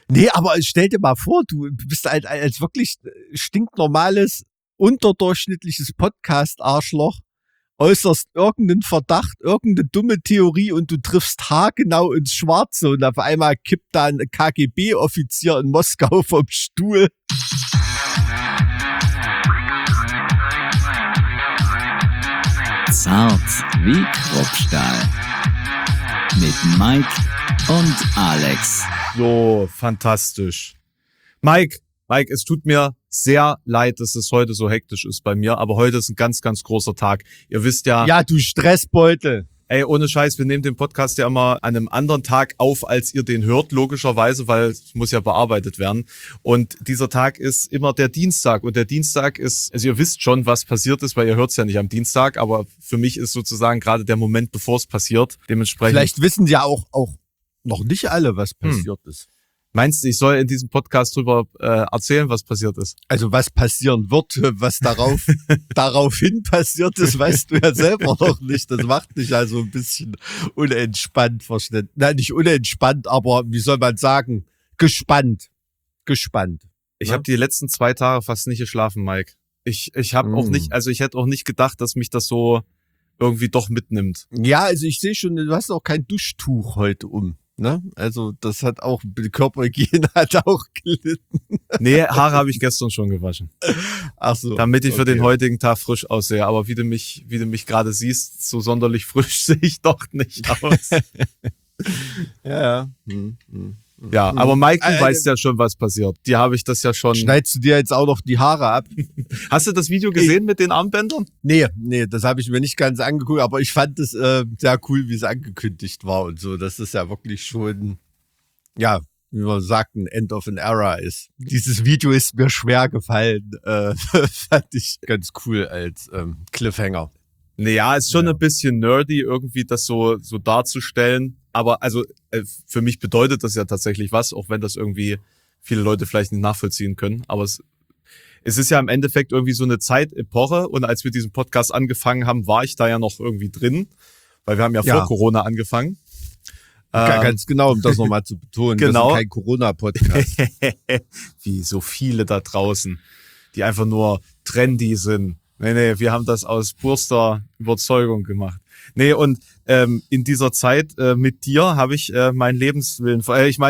Nee, aber stell dir mal vor, du bist als wirklich stinknormales, unterdurchschnittliches Podcast-Arschloch, äußerst irgendeinen Verdacht, irgendeine dumme Theorie und du triffst haargenau ins Schwarze und auf einmal kippt da ein KGB-Offizier in Moskau vom Stuhl. Zart wie Kruppstahl. Mit Mike und Alex. So, fantastisch. Mike, es tut mir sehr leid, dass es heute so hektisch ist bei mir, aber heute ist ein ganz, ganz großer Tag. Ihr wisst ja... Ja, du Stressbeutel. Ey, ohne Scheiß, wir nehmen den Podcast ja immer an einem anderen Tag auf, als ihr den hört, logischerweise, weil es muss ja bearbeitet werden. Und dieser Tag ist immer der Dienstag. Und der Dienstag ist, also ihr wisst schon, was passiert ist, weil ihr hört es ja nicht am Dienstag, aber für mich ist sozusagen gerade der Moment, bevor es passiert. Dementsprechend. Vielleicht wissen ja auch noch nicht alle, was passiert ist. Meinst du, ich soll in diesem Podcast drüber erzählen, was passiert ist? Also was passieren wird, was daraufhin passiert ist, weißt du ja selber noch nicht. Das macht dich also ein bisschen unentspannt, verständlich. Nein, nicht unentspannt, aber wie soll man sagen, gespannt. Ich habe die letzten 2 Tage fast nicht geschlafen, Mike. Ich habe auch nicht, also ich hätte auch nicht gedacht, dass mich das so irgendwie doch mitnimmt. Ja, also ich sehe schon, du hast auch kein Duschtuch heute um. Ne? Also das hat auch, die Körperhygiene hat auch gelitten. Nee, Haare habe ich gestern schon gewaschen. Ach so. Damit ich für den heutigen Tag frisch aussehe. Aber wie du mich gerade siehst, so sonderlich frisch sehe ich doch nicht aus. Ja. Ja, aber Mike, du weißt ja schon, was passiert. Dir habe ich das ja schon... Schneidest du dir jetzt auch noch die Haare ab? Hast du das Video gesehen mit den Armbändern? Nee, das habe ich mir nicht ganz angeguckt, aber ich fand es sehr cool, wie es angekündigt war und so. Das ist ja wirklich schon, ja, wie man sagt, ein End of an Era ist. Dieses Video ist mir schwer gefallen. Fand ich ganz cool als Cliffhanger. Naja, ist schon ein bisschen nerdy, irgendwie das so darzustellen. Aber also für mich bedeutet das ja tatsächlich was, auch wenn das irgendwie viele Leute vielleicht nicht nachvollziehen können. Aber es ist ja im Endeffekt irgendwie so eine Zeitepoche. Und als wir diesen Podcast angefangen haben, war ich da ja noch irgendwie drin. Weil wir haben ja vor Corona angefangen. Ganz genau, um das nochmal zu betonen. Genau. Wir sind kein Corona-Podcast. Wie so viele da draußen, die einfach nur trendy sind. Nee, wir haben das aus purster Überzeugung gemacht. Nee, und in dieser Zeit mit dir habe ich meinen Lebenswillen,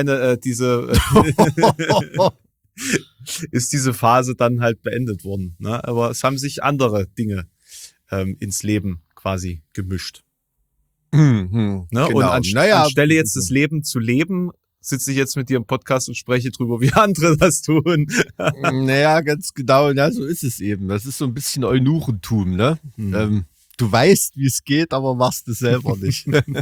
ist diese Phase dann halt beendet worden. Ne? Aber es haben sich andere Dinge ins Leben quasi gemischt. Ne? Genau. Und anstelle jetzt das Leben zu leben, sitze ich jetzt mit dir im Podcast und spreche drüber, wie andere das tun. Naja, ganz genau. Ja, so ist es eben. Das ist so ein bisschen Eunuchentum, ne? Du weißt, wie es geht, aber machst es selber nicht.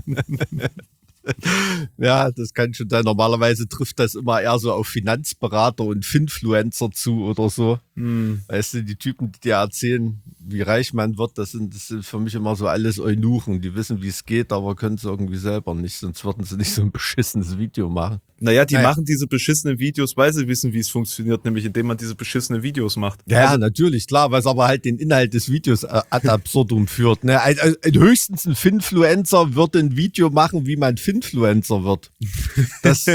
Ja, das kann schon sein. Normalerweise trifft das immer eher so auf Finanzberater und Finfluencer zu oder so. Weißt du, die Typen, die dir erzählen, wie reich man wird, das sind für mich immer so alles Eunuchen. Die wissen, wie es geht, aber können es irgendwie selber nicht. Sonst würden sie nicht so ein beschissenes Video machen. Naja, die machen diese beschissenen Videos, weil sie wissen, wie es funktioniert, nämlich indem man diese beschissenen Videos macht. Ja, natürlich, klar, was aber halt den Inhalt des Videos ad absurdum führt. Ne? Höchstens ein Finfluencer wird ein Video machen, wie man Finfluencer wird. Das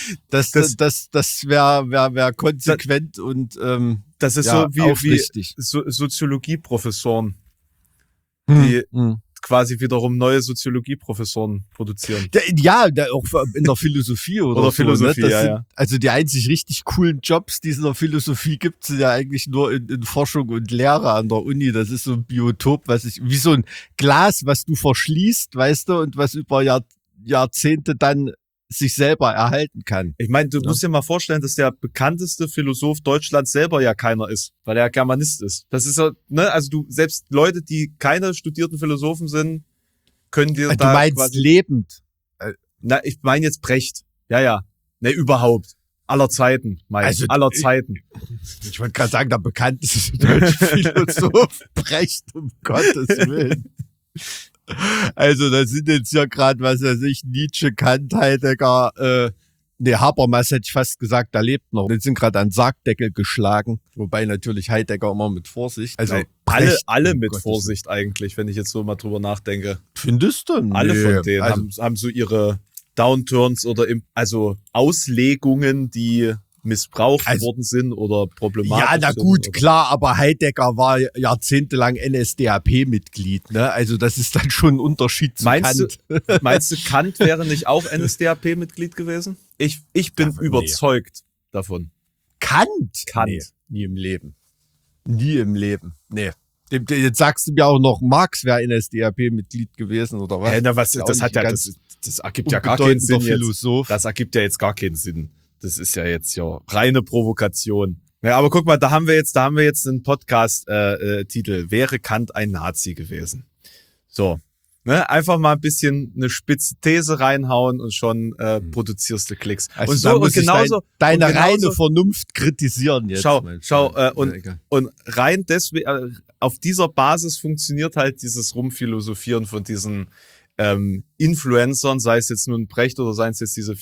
wäre konsequent und das ist so wie Soziologieprofessoren, die quasi wiederum neue Soziologieprofessoren produzieren. Ja, auch in der Philosophie oder so. Philosophie, ne? ja. Also die einzig richtig coolen Jobs, die es in der Philosophie gibt, sind ja eigentlich nur in Forschung und Lehre an der Uni. Das ist so ein Biotop, wie so ein Glas, was du verschließt, weißt du, und was über Jahrzehnte dann sich selber erhalten kann. Ich meine, du musst dir mal vorstellen, dass der bekannteste Philosoph Deutschlands selber ja keiner ist, weil er Germanist ist. Das ist ja, ne, also selbst Leute, die keine studierten Philosophen sind, können dir du meinst quasi lebend? Na, ich meine jetzt Brecht. Ja. Ne, überhaupt. Aller Zeiten, aller Zeiten. Ich wollte gerade sagen, der bekannteste deutsche Philosoph Brecht, um Gottes Willen. Also, da sind jetzt ja gerade, was weiß ich, Nietzsche, Kant, Heidegger, Habermas hätte ich fast gesagt, der lebt noch. Die sind gerade an den Sargdeckel geschlagen, wobei natürlich Heidegger immer mit Vorsicht. Also alle mit Vorsicht eigentlich, wenn ich jetzt so mal drüber nachdenke. Findest du? Alle von denen haben so ihre Downturns oder also Auslegungen, die missbraucht worden sind oder problematisch Ja, na sind, gut, oder? klar, aber Heidegger war jahrzehntelang NSDAP-Mitglied, ne? Also das ist dann schon ein Unterschied zu Kant. Meinst du, Kant wäre nicht auch NSDAP-Mitglied gewesen? Ich bin überzeugt davon. Kant? Kant. Nee, nie im Leben. Nie im Leben. Nee. Jetzt sagst du mir auch noch, Marx wäre NSDAP-Mitglied gewesen, oder was? Na, das ergibt ja gar keinen Sinn Philosoph. jetzt. Das ergibt ja jetzt gar keinen Sinn. Das ist ja jetzt ja reine Provokation. Ja, aber guck mal, da haben wir jetzt einen Podcast-Titel. Wäre Kant ein Nazi gewesen? So. Ne, einfach mal ein bisschen eine spitze These reinhauen und schon produzierst du Klicks. Also und so und genauso deine reine Vernunft kritisieren jetzt. Und rein deswegen auf dieser Basis funktioniert halt dieses Rumphilosophieren von diesen Influencern, sei es jetzt nun Brecht oder seien es jetzt diese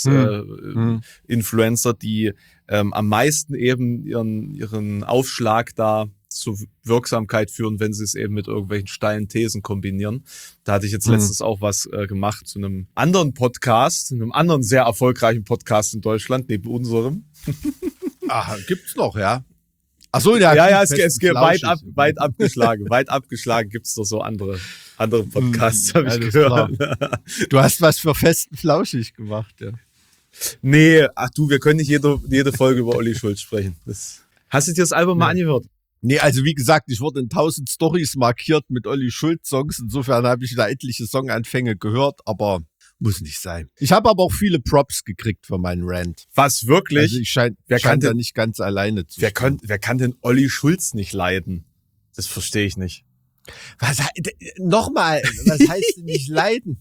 Influencer, die am meisten eben ihren Aufschlag da zur Wirksamkeit führen, wenn sie es eben mit irgendwelchen steilen Thesen kombinieren. Da hatte ich jetzt letztens auch was gemacht zu einem anderen Podcast, einem anderen sehr erfolgreichen Podcast in Deutschland, neben unserem. Ah, gibt's noch, ja? Ach so, ja. Ja, es geht weit abgeschlagen gibt's noch so andere Podcasts, habe ich gehört. Klar. Du hast was für festen Flauschig gemacht, ja. Nee, ach du, wir können nicht jede Folge über Olli Schulz sprechen. Hast du dir das Album mal angehört? Nee, also wie gesagt, ich wurde in 1000 Stories markiert mit Olli Schulz Songs. Insofern habe ich da etliche Songanfänge gehört, aber muss nicht sein. Ich habe aber auch viele Props gekriegt für meinen Rant. Was, wirklich? Also ich scheine da nicht ganz alleine zu sein. Wer kann denn Olli Schulz nicht leiden? Das verstehe ich nicht. Nochmal, was heißt denn nicht leiden?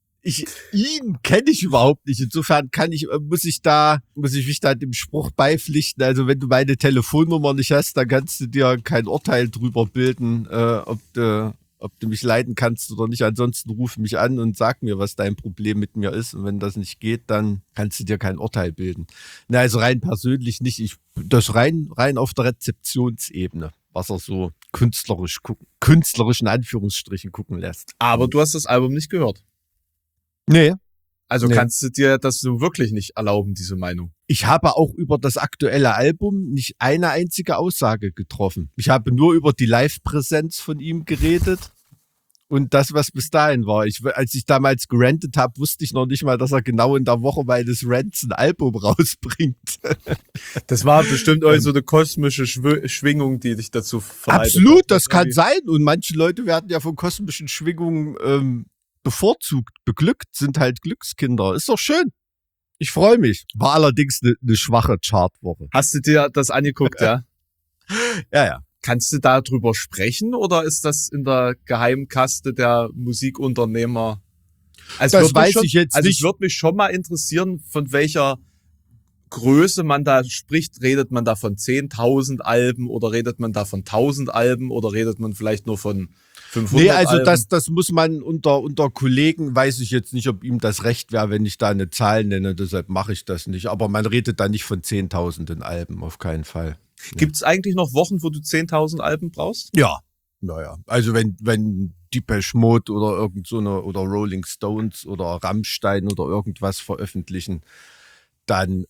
Ihn kenne ich überhaupt nicht. Insofern muss ich mich da dem Spruch beipflichten. Also wenn du meine Telefonnummer nicht hast, dann kannst du dir kein Urteil drüber bilden, ob du mich leiden kannst oder nicht. Ansonsten ruf mich an und sag mir, was dein Problem mit mir ist. Und wenn das nicht geht, dann kannst du dir kein Urteil bilden. Na, also rein persönlich nicht. Das rein auf der Rezeptionsebene, was er so künstlerisch in Anführungsstrichen gucken lässt. Aber du hast das Album nicht gehört. Nee. Also kannst du dir das so wirklich nicht erlauben, diese Meinung? Ich habe auch über das aktuelle Album nicht eine einzige Aussage getroffen. Ich habe nur über die Live-Präsenz von ihm geredet und das, was bis dahin war. Als ich damals gerantet habe, wusste ich noch nicht mal, dass er genau in der Woche meines Rants ein Album rausbringt. Das war bestimmt auch so eine kosmische Schwingung, die dich dazu verleitet. Absolut, das kann sein. Und manche Leute werden ja von kosmischen Schwingungen bevorzugt, beglückt, sind halt Glückskinder. Ist doch schön. Ich freue mich. War allerdings eine schwache Chartwoche. Hast du dir das angeguckt, ja? Ja. Kannst du da drüber sprechen oder ist das in der Geheimkaste der Musikunternehmer? Also das weiß ich jetzt nicht. Es würde mich schon mal interessieren, von welcher Größe man da spricht. Redet man da von 10.000 Alben oder redet man da von 1.000 Alben oder redet man vielleicht nur von 500 Nee, also Alben? das muss man unter Kollegen, weiß ich jetzt nicht, ob ihm das recht wäre, wenn ich da eine Zahl nenne, deshalb mache ich das nicht. Aber man redet da nicht von 10.000 Alben, auf keinen Fall. Gibt es eigentlich noch Wochen, wo du 10.000 Alben brauchst? Ja. Naja, also wenn Depeche Mode oder oder Rolling Stones oder Rammstein oder irgendwas veröffentlichen, dann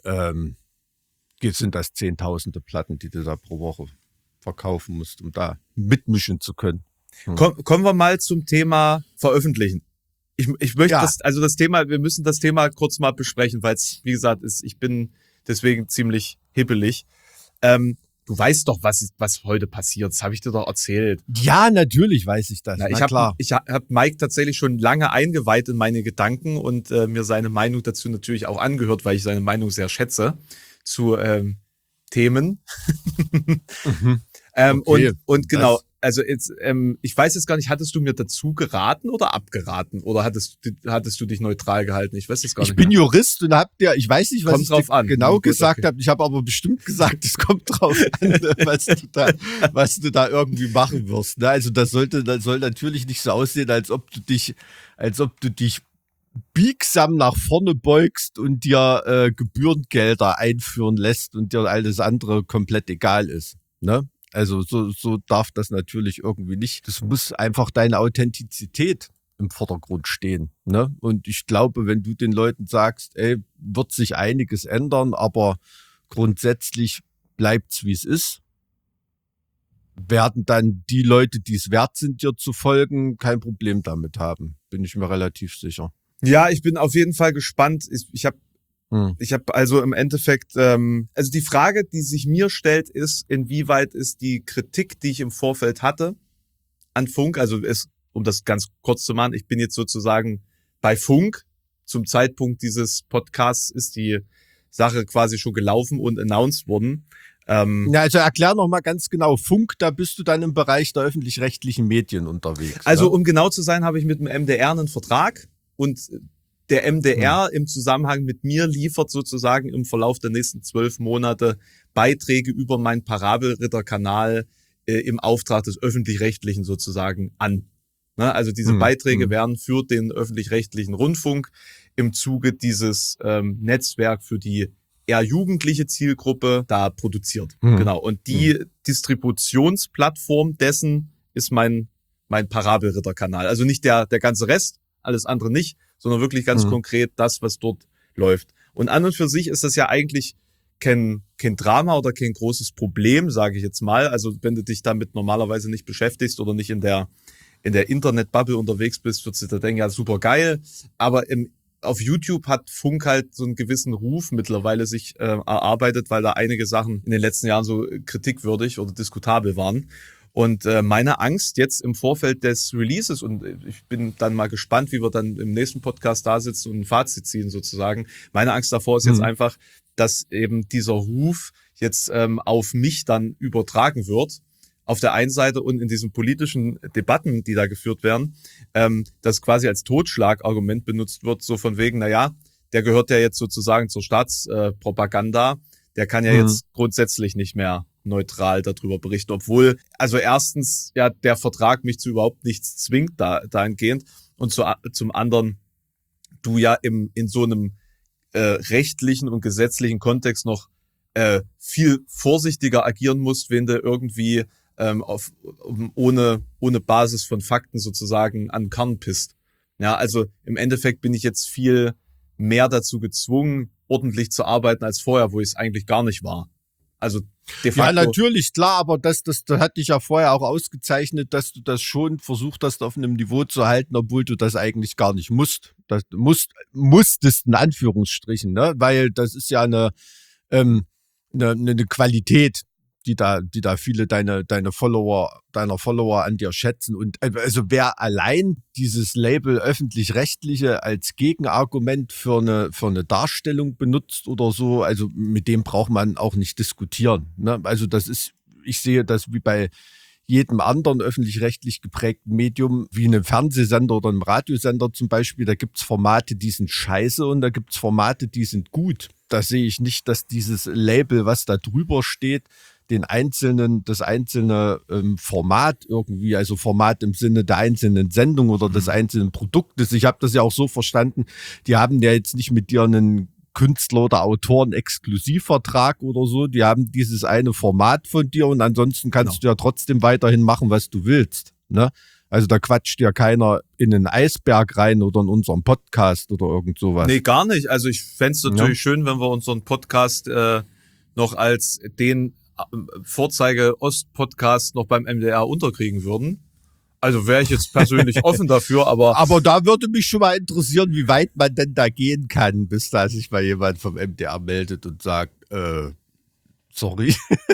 sind das 10.000 Platten, die du da pro Woche verkaufen musst, um da mitmischen zu können. Kommen wir mal zum Thema Veröffentlichen. Ich möchte das Thema, wir müssen das Thema kurz mal besprechen, weil es, wie gesagt, ich bin deswegen ziemlich hibbelig. Du weißt doch, was heute passiert. Das habe ich dir doch erzählt. Ja, natürlich weiß ich das. Klar. Ich hab Mike tatsächlich schon lange eingeweiht in meine Gedanken und mir seine Meinung dazu natürlich auch angehört, weil ich seine Meinung sehr schätze zu Themen. Okay. Und genau, also jetzt, ich weiß jetzt gar nicht, hattest du mir dazu geraten oder abgeraten? Oder hattest du dich neutral gehalten? Ich weiß jetzt gar nicht. Ich bin Jurist und ich weiß nicht, was kommt ich drauf an. genau gesagt habe. Ich habe aber bestimmt gesagt, es kommt drauf an, was du da irgendwie machen wirst. Also das soll natürlich nicht so aussehen, als ob du dich biegsam nach vorne beugst und dir Gebührengelder einführen lässt und dir alles andere komplett egal ist. Ne? Also so darf das natürlich irgendwie nicht. Das muss einfach deine Authentizität im Vordergrund stehen. Ne? Und ich glaube, wenn du den Leuten sagst, wird sich einiges ändern, aber grundsätzlich bleibt's, wie es ist, werden dann die Leute, die es wert sind, dir zu folgen, kein Problem damit haben. Bin ich mir relativ sicher. Ja, ich bin auf jeden Fall gespannt. Ich habe also im Endeffekt, also die Frage, die sich mir stellt, ist, inwieweit ist die Kritik, die ich im Vorfeld hatte an Funk, also um das ganz kurz zu machen, ich bin jetzt sozusagen bei Funk. Zum Zeitpunkt dieses Podcasts ist die Sache quasi schon gelaufen und announced worden. Ja, also erklär noch mal ganz genau. Funk, da bist du dann im Bereich der öffentlich-rechtlichen Medien unterwegs. Also ne? um genau zu sein, habe ich mit dem MDR einen Vertrag und der MDR im Zusammenhang mit mir liefert sozusagen im Verlauf der nächsten 12 Monate Beiträge über meinen Parabelritter-Kanal im Auftrag des Öffentlich-Rechtlichen sozusagen an. Ne? Also diese Beiträge werden für den öffentlich-rechtlichen Rundfunk im Zuge dieses Netzwerk für die eher jugendliche Zielgruppe da produziert. Genau. Und die Distributionsplattform dessen ist mein Parabelritter-Kanal. Also nicht der ganze Rest, alles andere nicht, sondern wirklich ganz konkret das, was dort läuft. Und an und für sich ist das ja eigentlich kein Drama oder kein großes Problem, sage ich jetzt mal. Also wenn du dich damit normalerweise nicht beschäftigst oder nicht in der Internet-Bubble unterwegs bist, würdest du da denken, ja, super geil. Aber auf YouTube hat Funk halt so einen gewissen Ruf mittlerweile sich erarbeitet, weil da einige Sachen in den letzten Jahren so kritikwürdig oder diskutabel waren. Und meine Angst jetzt im Vorfeld des Releases, und ich bin dann mal gespannt, wie wir dann im nächsten Podcast da sitzen und ein Fazit ziehen sozusagen. Meine Angst davor ist jetzt einfach, dass eben dieser Ruf jetzt auf mich dann übertragen wird. Auf der einen Seite und in diesen politischen Debatten, die da geführt werden, das quasi als Totschlagargument benutzt wird, so von wegen, naja, der gehört ja jetzt sozusagen zur Staatspropaganda, der kann ja jetzt grundsätzlich nicht mehr neutral darüber berichten, obwohl, also erstens, ja, der Vertrag mich zu überhaupt nichts zwingt dahingehend und zum anderen, du ja in so einem rechtlichen und gesetzlichen Kontext noch viel vorsichtiger agieren musst, wenn du irgendwie ohne Basis von Fakten sozusagen an den Kern pisst. Ja, also im Endeffekt bin ich jetzt viel mehr dazu gezwungen, ordentlich zu arbeiten als vorher, wo ich es eigentlich gar nicht war. Also de facto. Ja, natürlich, klar, aber das hat dich ja vorher auch ausgezeichnet, dass du das schon versucht hast, auf einem Niveau zu halten, obwohl du das eigentlich gar nicht musstest, in Anführungsstrichen, ne? Weil das ist ja eine Qualität, die da viele deiner Follower an dir schätzen. Und also wer allein dieses Label öffentlich-rechtliche als Gegenargument für eine Darstellung benutzt oder so, also mit dem braucht man auch nicht diskutieren. Ne? Also ich sehe das wie bei jedem anderen öffentlich-rechtlich geprägten Medium, wie einem Fernsehsender oder einem Radiosender zum Beispiel, da gibt's Formate, die sind scheiße und da gibt's Formate, die sind gut. Da sehe ich nicht, dass dieses Label, was da drüber steht, das einzelne Format irgendwie, also Format im Sinne der einzelnen Sendung oder des einzelnen Produktes. Ich habe das ja auch so verstanden, die haben ja jetzt nicht mit dir einen Künstler oder Autoren Exklusivvertrag oder so, die haben dieses eine Format von dir und ansonsten kannst du ja trotzdem weiterhin machen, was du willst. Ne? Also da quatscht ja keiner in einen Eisberg rein oder in unseren Podcast oder irgend sowas. Nee, gar nicht. Also ich fände es natürlich schön, wenn wir unseren Podcast noch als den Vorzeige-Ost-Podcast noch beim MDR unterkriegen würden. Also wäre ich jetzt persönlich offen dafür, aber... Aber da würde mich schon mal interessieren, wie weit man denn da gehen kann, bis da sich mal jemand vom MDR meldet und sagt, sorry.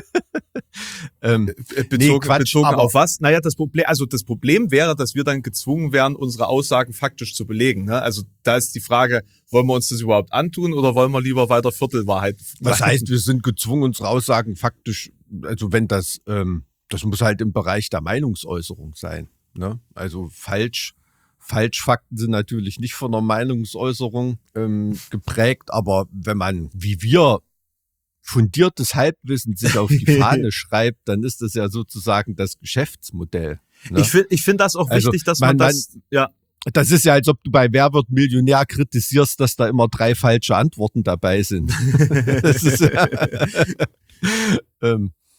Bezogen auf was? Naja, das Problem wäre, dass wir dann gezwungen wären, unsere Aussagen faktisch zu belegen. Ne? Also da ist die Frage, wollen wir uns das überhaupt antun oder wollen wir lieber weiter Viertelwahrheit? Was heißt, wir sind gezwungen, unsere Aussagen faktisch, also wenn das muss halt im Bereich der Meinungsäußerung sein. Ne? Also Falschfakten sind natürlich nicht von der Meinungsäußerung geprägt, aber wenn man, wie wir, fundiertes Halbwissen sich auf die Fahne schreibt, dann ist das ja sozusagen das Geschäftsmodell. Ne? Ich finde das auch wichtig, dass man das, ja. Das ist ja, als ob du bei Wer wird Millionär kritisierst, dass da immer 3 falsche Antworten dabei sind. Das ist,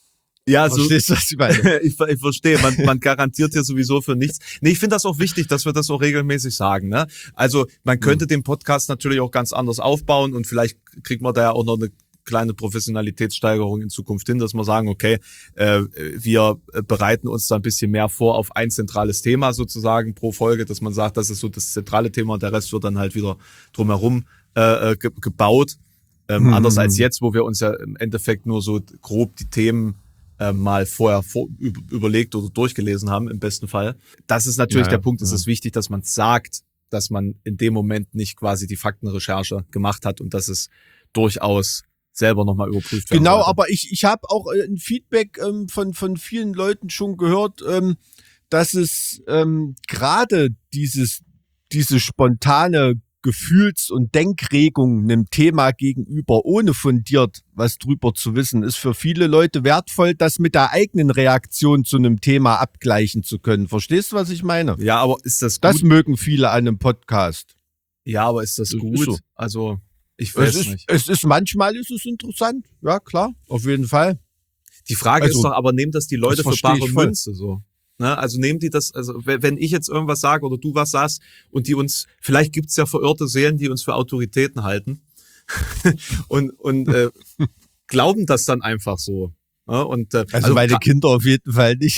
Ja, so, Verstehst du, was ich meine? ich verstehe, man garantiert ja sowieso für nichts. Nee, ich finde das auch wichtig, dass wir das auch regelmäßig sagen. Ne? Also man könnte den Podcast natürlich auch ganz anders aufbauen und vielleicht kriegt man da ja auch noch eine kleine Professionalitätssteigerung in Zukunft hin, dass wir sagen, okay, wir bereiten uns da ein bisschen mehr vor auf ein zentrales Thema sozusagen pro Folge, dass man sagt, das ist so das zentrale Thema und der Rest wird dann halt wieder drumherum gebaut. Anders als jetzt, wo wir uns ja im Endeffekt nur so grob die Themen mal vorher überlegt oder durchgelesen haben, im besten Fall. Das ist natürlich der Punkt, es ist wichtig, dass man sagt, dass man in dem Moment nicht quasi die Faktenrecherche gemacht hat und dass es durchaus selber nochmal überprüft werden Genau, sollte. aber ich habe auch ein Feedback von vielen Leuten schon gehört, dass es gerade diese spontane Gefühls- und Denkregung einem Thema gegenüber, ohne fundiert was drüber zu wissen, ist für viele Leute wertvoll, das mit der eigenen Reaktion zu einem Thema abgleichen zu können. Verstehst du, was ich meine? Ja, aber ist das gut? Das mögen viele an einem Podcast. Ja, aber ist das Das gut? ist so. Also, ich weiß nicht. Manchmal ist es interessant. Ja, klar, auf jeden Fall. Die Frage Also, ist doch, aber nehmen das die Leute das für verstehe bare ich voll. Münze so? Ne? Also nehmen die das, also wenn ich jetzt irgendwas sage oder du was sagst und die uns, vielleicht gibt's ja verirrte Seelen, die uns für Autoritäten halten und glauben das dann einfach so. Ne? Und, Also meine Kinder auf jeden Fall nicht.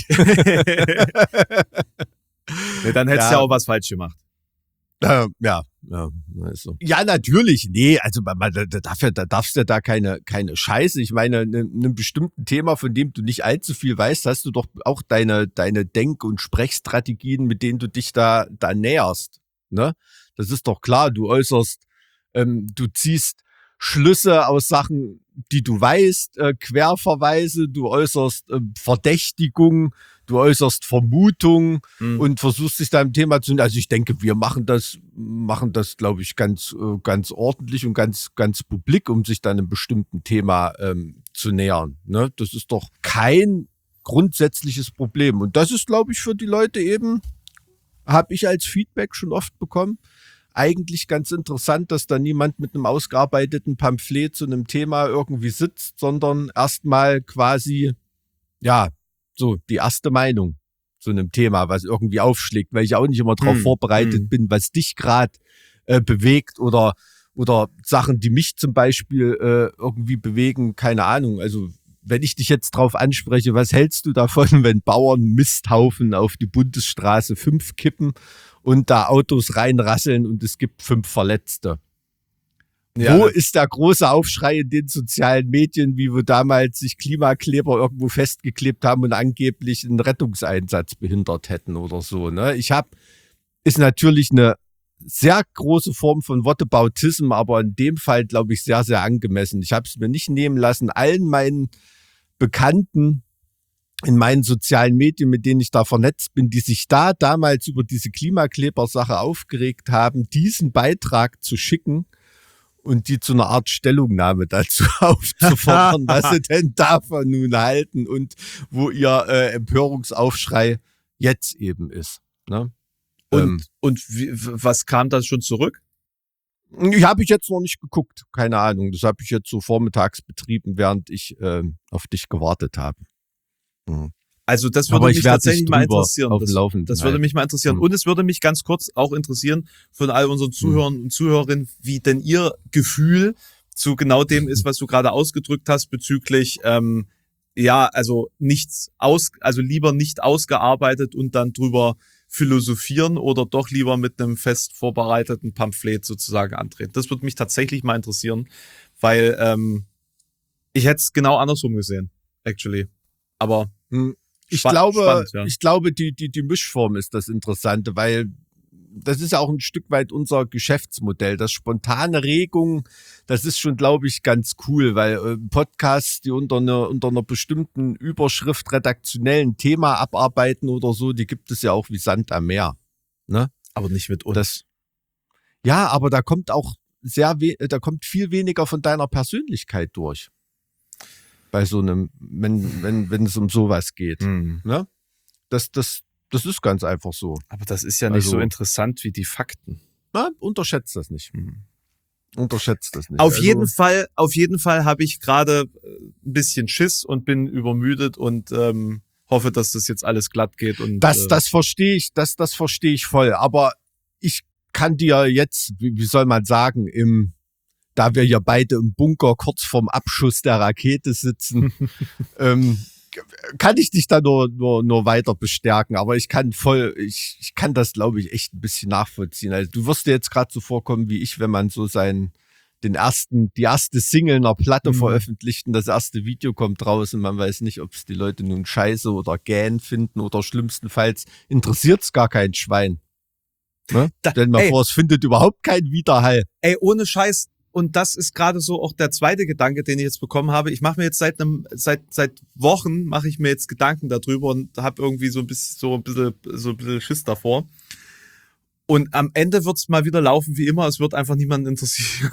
Nee, dann hättest du ja auch was falsch gemacht. Ja, ist so. Ja, natürlich. Nee, also da darfst du da keine Scheiße. Ich meine, einem bestimmten Thema, von dem du nicht allzu viel weißt, hast du doch auch deine Denk- und Sprechstrategien, mit denen du dich da näherst. Ne? Das ist doch klar. Du du ziehst Schlüsse aus Sachen, die du weißt, Querverweise, du äußerst Verdächtigungen, du äußerst Vermutungen und versuchst dich deinem Thema zu. Also ich denke, wir machen das, glaube ich, ganz ordentlich und ganz publik, um sich dann einem bestimmten Thema zu nähern. Ne? Das ist doch kein grundsätzliches Problem. Und das ist, glaube ich, für die Leute eben, habe ich als Feedback schon oft bekommen, eigentlich ganz interessant, dass da niemand mit einem ausgearbeiteten Pamphlet zu einem Thema irgendwie sitzt, sondern erstmal quasi, ja, so die erste Meinung zu einem Thema, was irgendwie aufschlägt, weil ich auch nicht immer darauf vorbereitet bin, was dich gerade bewegt oder Sachen, die mich zum Beispiel irgendwie bewegen, keine Ahnung. Also wenn ich dich jetzt drauf anspreche, was hältst du davon, wenn Bauern Misthaufen auf die Bundesstraße 5 kippen und da Autos reinrasseln und es gibt 5 Verletzte? Ja, wo ist der große Aufschrei in den sozialen Medien, wie wir damals sich Klimakleber irgendwo festgeklebt haben und angeblich einen Rettungseinsatz behindert hätten oder so, ne? Ist natürlich eine sehr große Form von Whataboutism, aber in dem Fall, glaube ich, sehr, sehr angemessen. Ich habe es mir nicht nehmen lassen, allen meinen Bekannten in meinen sozialen Medien, mit denen ich da vernetzt bin, die sich da damals über diese Klimakleber-Sache aufgeregt haben, diesen Beitrag zu schicken und die zu einer Art Stellungnahme dazu aufzufordern, was sie denn davon nun halten und wo ihr Empörungsaufschrei jetzt eben ist. Ne? Und was kam da schon zurück? Habe ich jetzt noch nicht geguckt, keine Ahnung. Das habe ich jetzt so vormittags betrieben, während ich auf dich gewartet habe. Also das würde mich tatsächlich mal interessieren. Das würde mich mal interessieren. Mhm. Und es würde mich ganz kurz auch interessieren von all unseren Zuhörern und Zuhörerinnen, wie denn ihr Gefühl zu genau dem ist, was du gerade ausgedrückt hast bezüglich also lieber nicht ausgearbeitet und dann drüber philosophieren oder doch lieber mit einem fest vorbereiteten Pamphlet sozusagen antreten. Das würde mich tatsächlich mal interessieren, weil ich hätte es genau andersrum gesehen, actually. Aber ich glaube, spannend, ja. Ich glaube, die Mischform ist das Interessante, weil das ist ja auch ein Stück weit unser Geschäftsmodell. Das spontane Regung, das ist schon, glaube ich, ganz cool, weil Podcasts, die unter einer bestimmten Überschrift redaktionellen Thema abarbeiten oder so, die gibt es ja auch wie Sand am Meer. Ne? Aber nicht mit uns. Ja, aber da kommt auch da kommt viel weniger von deiner Persönlichkeit durch. Bei so einem, wenn es um sowas geht. Ne? Das ist ganz einfach so. Aber das ist ja nicht so interessant wie die Fakten. Na, unterschätzt das nicht. Unterschätzt das nicht. Auf jeden Fall habe ich gerade ein bisschen Schiss und bin übermüdet und hoffe, dass das jetzt alles glatt geht. Und Das verstehe ich, das verstehe ich voll. Aber ich kann dir jetzt, wie soll man sagen, da wir ja beide im Bunker kurz vorm Abschuss der Rakete sitzen, kann ich dich da nur weiter bestärken. Aber ich kann das, glaube ich, echt ein bisschen nachvollziehen. Also du wirst dir jetzt gerade so vorkommen wie ich, wenn man so die erste Single einer Platte veröffentlicht und das erste Video kommt raus und man weiß nicht, ob es die Leute nun scheiße oder gähn finden oder schlimmstenfalls interessiert es gar kein Schwein. Ne? Stell mal vor, es findet überhaupt keinen Widerhall. Ey, ohne Scheiß. Und das ist gerade so auch der zweite Gedanke, den ich jetzt bekommen habe. Ich mache mir jetzt seit Wochen mache ich mir jetzt Gedanken darüber und habe irgendwie so ein bisschen Schiss davor. Und am Ende wird's mal wieder laufen wie immer. Es wird einfach niemanden interessieren.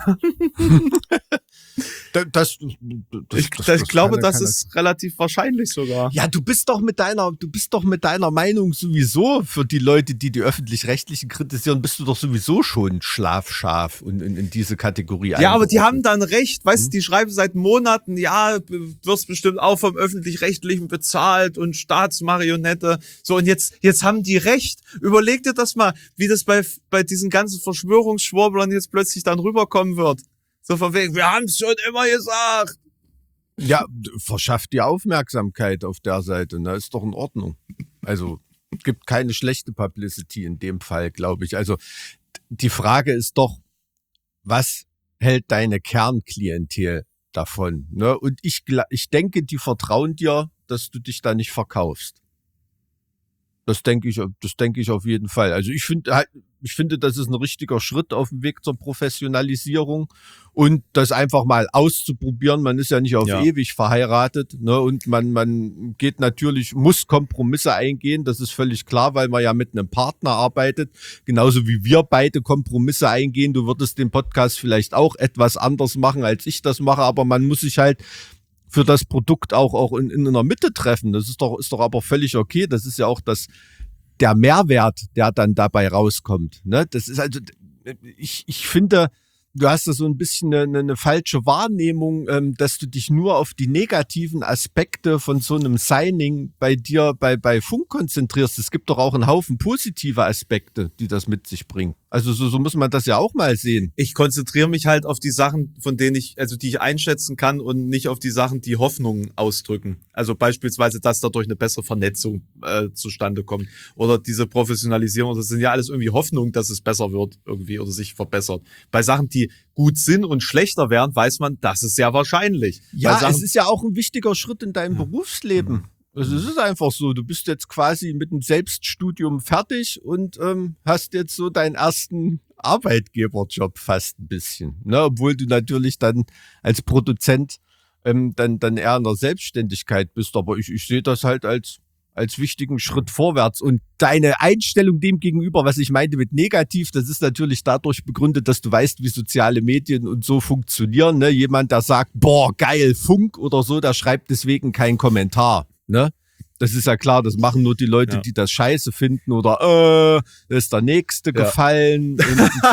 Ich glaube, das ist relativ wahrscheinlich sogar. Ja, du bist doch mit deiner Meinung sowieso für die Leute, die Öffentlich-Rechtlichen kritisieren, bist du doch sowieso schon Schlafschaf und in diese Kategorie. Ja, aber die haben dann recht, weißt du, die schreiben seit Monaten, ja, wirst bestimmt auch vom Öffentlich-Rechtlichen bezahlt und Staatsmarionette. So, und jetzt haben die recht. Überleg dir das mal, wie das bei diesen ganzen Verschwörungsschwurblern jetzt plötzlich dann rüberkommen wird. So von wegen, wir haben es schon immer gesagt. Ja, verschafft die Aufmerksamkeit auf der Seite, ne? Ist doch in Ordnung. Also gibt keine schlechte Publicity in dem Fall, glaube ich. Also die Frage ist doch, was hält deine Kernklientel davon? Ne? Und ich denke, die vertrauen dir, dass du dich da nicht verkaufst. Das denke ich auf jeden Fall. Also ich finde, das ist ein richtiger Schritt auf dem Weg zur Professionalisierung und das einfach mal auszuprobieren. Man ist ja nicht auf ewig verheiratet, ne? Und man geht natürlich, muss Kompromisse eingehen. Das ist völlig klar, weil man ja mit einem Partner arbeitet. Genauso wie wir beide Kompromisse eingehen. Du würdest den Podcast vielleicht auch etwas anders machen, als ich das mache, aber man muss sich halt für das Produkt auch in einer Mitte treffen. Das ist doch aber völlig okay. Das ist ja auch der Mehrwert, der dann dabei rauskommt. Ne? Das ist also, ich finde, du hast da so ein bisschen eine falsche Wahrnehmung, dass du dich nur auf die negativen Aspekte von so einem Signing bei dir bei Funk konzentrierst. Es gibt doch auch einen Haufen positive Aspekte, die das mit sich bringen. Also so muss man das ja auch mal sehen. Ich konzentriere mich halt auf die Sachen, die ich einschätzen kann und nicht auf die Sachen, die Hoffnungen ausdrücken. Also beispielsweise, dass dadurch eine bessere Vernetzung zustande kommt oder diese Professionalisierung. Das sind ja alles irgendwie Hoffnungen, dass es besser wird irgendwie oder sich verbessert. Bei Sachen, die gut sind und schlechter werden, weiß man, das ist sehr wahrscheinlich. Ja, es ist ja auch ein wichtiger Schritt in deinem Berufsleben. Also es ist einfach so, du bist jetzt quasi mit dem Selbststudium fertig und hast jetzt so deinen ersten Arbeitgeberjob fast ein bisschen. Ne? Obwohl du natürlich dann als Produzent dann eher in der Selbstständigkeit bist. Aber ich sehe das halt als wichtigen Schritt vorwärts. Und deine Einstellung dem gegenüber, was ich meinte mit negativ, das ist natürlich dadurch begründet, dass du weißt, wie soziale Medien und so funktionieren. Ne? Jemand, der sagt, boah, geil, Funk oder so, der schreibt deswegen keinen Kommentar. Ne? Das ist ja klar, das machen nur die Leute, die das scheiße finden oder da ist der Nächste gefallen und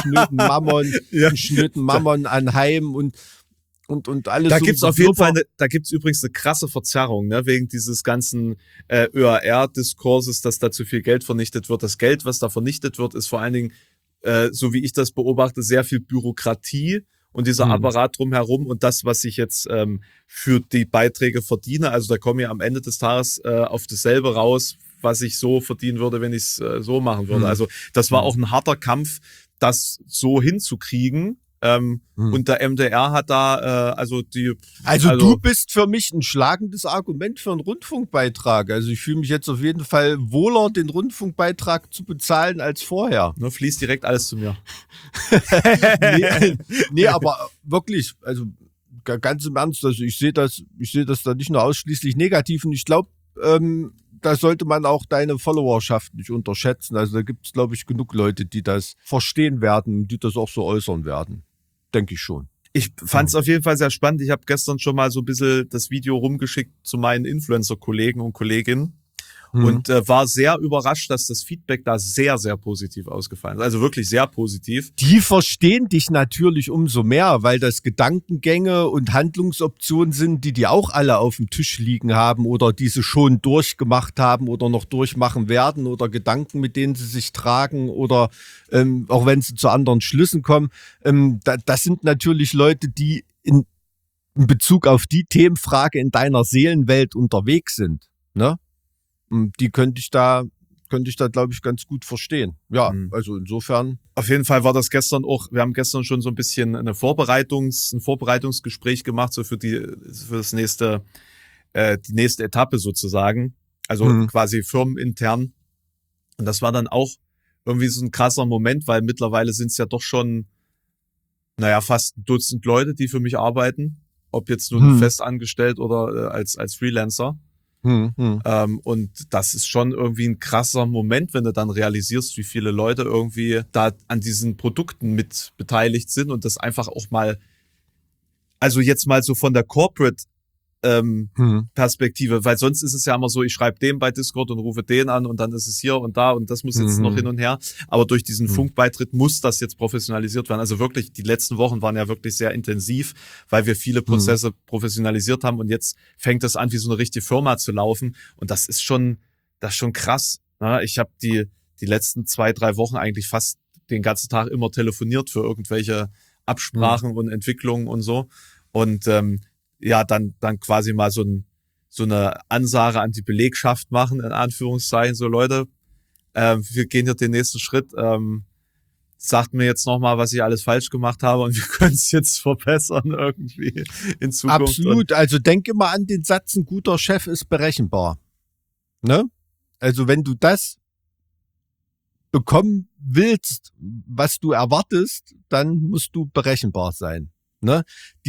einen schnöden Mammon anheim und alles. Da so gibt's auf jeden Fall, da gibt's übrigens eine krasse Verzerrung, ne, wegen dieses ganzen ÖAR-Diskurses, dass da zu viel Geld vernichtet wird. Das Geld, was da vernichtet wird, ist vor allen Dingen, so wie ich das beobachte, sehr viel Bürokratie und dieser Apparat drumherum und das, was ich jetzt für die Beiträge verdiene. Also da komme ich am Ende des Tages auf dasselbe raus, was ich so verdienen würde, wenn ich es so machen würde. Also das war auch ein harter Kampf, das so hinzukriegen. Und der MDR hat da Also du bist für mich ein schlagendes Argument für einen Rundfunkbeitrag. Also ich fühle mich jetzt auf jeden Fall wohler, den Rundfunkbeitrag zu bezahlen als vorher. Ne, fließt direkt alles zu mir. nee, aber wirklich, also ganz im Ernst, also ich sehe das da nicht nur ausschließlich negativ und ich glaube, da sollte man auch deine Followerschaft nicht unterschätzen. Also da gibt es, glaube ich, genug Leute, die das verstehen werden, die das auch so äußern werden. Denke ich schon. Ich fand es auf jeden Fall sehr spannend. Ich habe gestern schon mal so ein bisschen das Video rumgeschickt zu meinen Influencer-Kollegen und Kolleginnen. Und war sehr überrascht, dass das Feedback da sehr, sehr positiv ausgefallen ist. Also wirklich sehr positiv. Die verstehen dich natürlich umso mehr, weil das Gedankengänge und Handlungsoptionen sind, die auch alle auf dem Tisch liegen haben oder die sie schon durchgemacht haben oder noch durchmachen werden oder Gedanken, mit denen sie sich tragen oder auch wenn sie zu anderen Schlüssen kommen. Das sind natürlich Leute, die in Bezug auf die Themenfrage in deiner Seelenwelt unterwegs sind, ne? Die könnte ich da, glaube ich, ganz gut verstehen. Ja, also insofern. Auf jeden Fall war das gestern auch, wir haben gestern schon so ein bisschen ein Vorbereitungsgespräch gemacht, so für das nächste, die nächste Etappe sozusagen. Also quasi firmenintern. Und das war dann auch irgendwie so ein krasser Moment, weil mittlerweile sind es ja doch schon, fast ein Dutzend Leute, die für mich arbeiten. Ob jetzt nur fest angestellt oder als Freelancer. Und das ist schon irgendwie ein krasser Moment, wenn du dann realisierst, wie viele Leute irgendwie da an diesen Produkten mit beteiligt sind und das einfach auch mal, also jetzt mal so von der Corporate Perspektive, weil sonst ist es ja immer so, ich schreibe den bei Discord und rufe den an und dann ist es hier und da und das muss jetzt noch hin und her. Aber durch diesen Funkbeitritt muss das jetzt professionalisiert werden. Also wirklich, die letzten Wochen waren ja wirklich sehr intensiv, weil wir viele Prozesse professionalisiert haben und jetzt fängt es an, wie so eine richtige Firma zu laufen und das ist schon krass. Ne? Ich habe die letzten 2-3 Wochen eigentlich fast den ganzen Tag immer telefoniert für irgendwelche Absprachen und Entwicklungen und so und dann quasi mal so eine Ansage an die Belegschaft machen, in Anführungszeichen, so Leute, wir gehen hier den nächsten Schritt, sagt mir jetzt nochmal, was ich alles falsch gemacht habe und wir können es jetzt verbessern irgendwie in Zukunft. Absolut, also denk immer an den Satz, ein guter Chef ist berechenbar. Ne? Also wenn du das bekommen willst, was du erwartest, dann musst du berechenbar sein. Ne?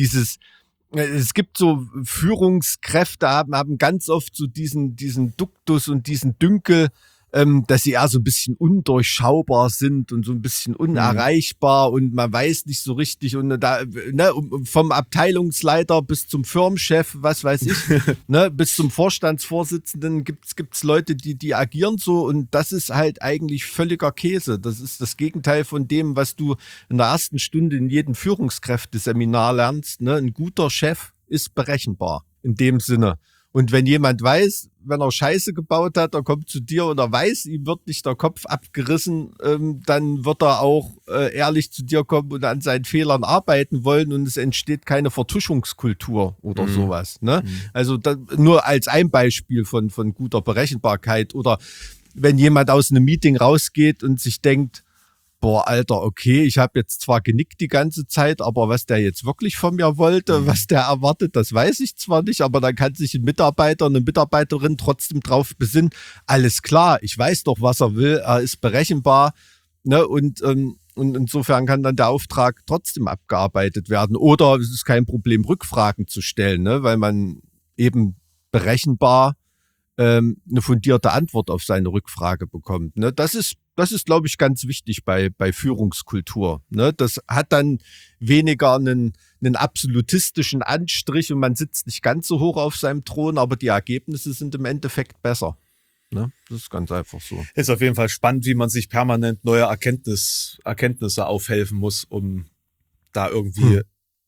Es gibt so Führungskräfte, haben ganz oft so diesen Duktus und diesen Dünkel, dass sie eher so ein bisschen undurchschaubar sind und so ein bisschen unerreichbar und man weiß nicht so richtig und da, ne, vom Abteilungsleiter bis zum Firmenchef, was weiß ich, ne, bis zum Vorstandsvorsitzenden gibt's Leute, die agieren so und das ist halt eigentlich völliger Käse. Das ist das Gegenteil von dem, was du in der ersten Stunde in jedem Führungskräfteseminar lernst, ne? Ein guter Chef ist berechenbar in dem Sinne. Und wenn jemand weiß, wenn er Scheiße gebaut hat, er kommt zu dir und er weiß, ihm wird nicht der Kopf abgerissen, dann wird er auch ehrlich zu dir kommen und an seinen Fehlern arbeiten wollen und es entsteht keine Vertuschungskultur oder sowas. Ne? Also nur als ein Beispiel von guter Berechenbarkeit. Oder wenn jemand aus einem Meeting rausgeht und sich denkt, boah, Alter, okay, ich habe jetzt zwar genickt die ganze Zeit, aber was der jetzt wirklich von mir wollte, was der erwartet, das weiß ich zwar nicht, aber dann kann sich ein Mitarbeiter, eine Mitarbeiterin trotzdem drauf besinnen, alles klar, ich weiß doch, was er will, er ist berechenbar, ne, und insofern kann dann der Auftrag trotzdem abgearbeitet werden. Oder es ist kein Problem, Rückfragen zu stellen, ne, weil man eben berechenbar eine fundierte Antwort auf seine Rückfrage bekommt. Ne? Das ist, glaube ich, ganz wichtig bei Führungskultur. Ne? Das hat dann weniger einen absolutistischen Anstrich und man sitzt nicht ganz so hoch auf seinem Thron, aber die Ergebnisse sind im Endeffekt besser. Ne? Das ist ganz einfach so. Ist auf jeden Fall spannend, wie man sich permanent neue Erkenntnisse aufhelfen muss, um da irgendwie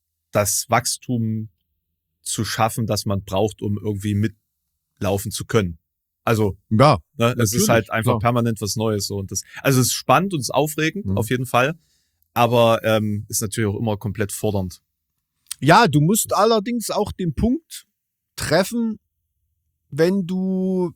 das Wachstum zu schaffen, das man braucht, um irgendwie mitlaufen zu können. Also, ja, ne, es ist halt einfach permanent was Neues. So. Und also es ist spannend und es ist aufregend, auf jeden Fall. Aber ist natürlich auch immer komplett fordernd. Ja, du musst allerdings auch den Punkt treffen, wenn du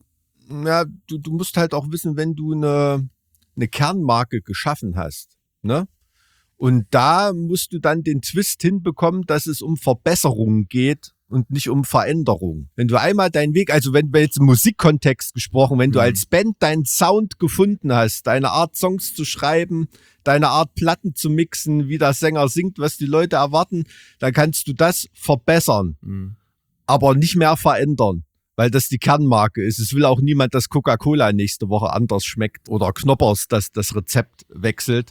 musst halt auch wissen, wenn du eine Kernmarke geschaffen hast, ne? Und da musst du dann den Twist hinbekommen, dass es um Verbesserungen geht und nicht um Veränderung. Wenn du einmal deinen Weg, also wenn wir jetzt im Musikkontext gesprochen, wenn du als Band deinen Sound gefunden hast, deine Art Songs zu schreiben, deine Art Platten zu mixen, wie der Sänger singt, was die Leute erwarten, dann kannst du das verbessern, aber nicht mehr verändern, weil das die Kernmarke ist. Es will auch niemand, dass Coca-Cola nächste Woche anders schmeckt oder Knoppers, dass das Rezept wechselt.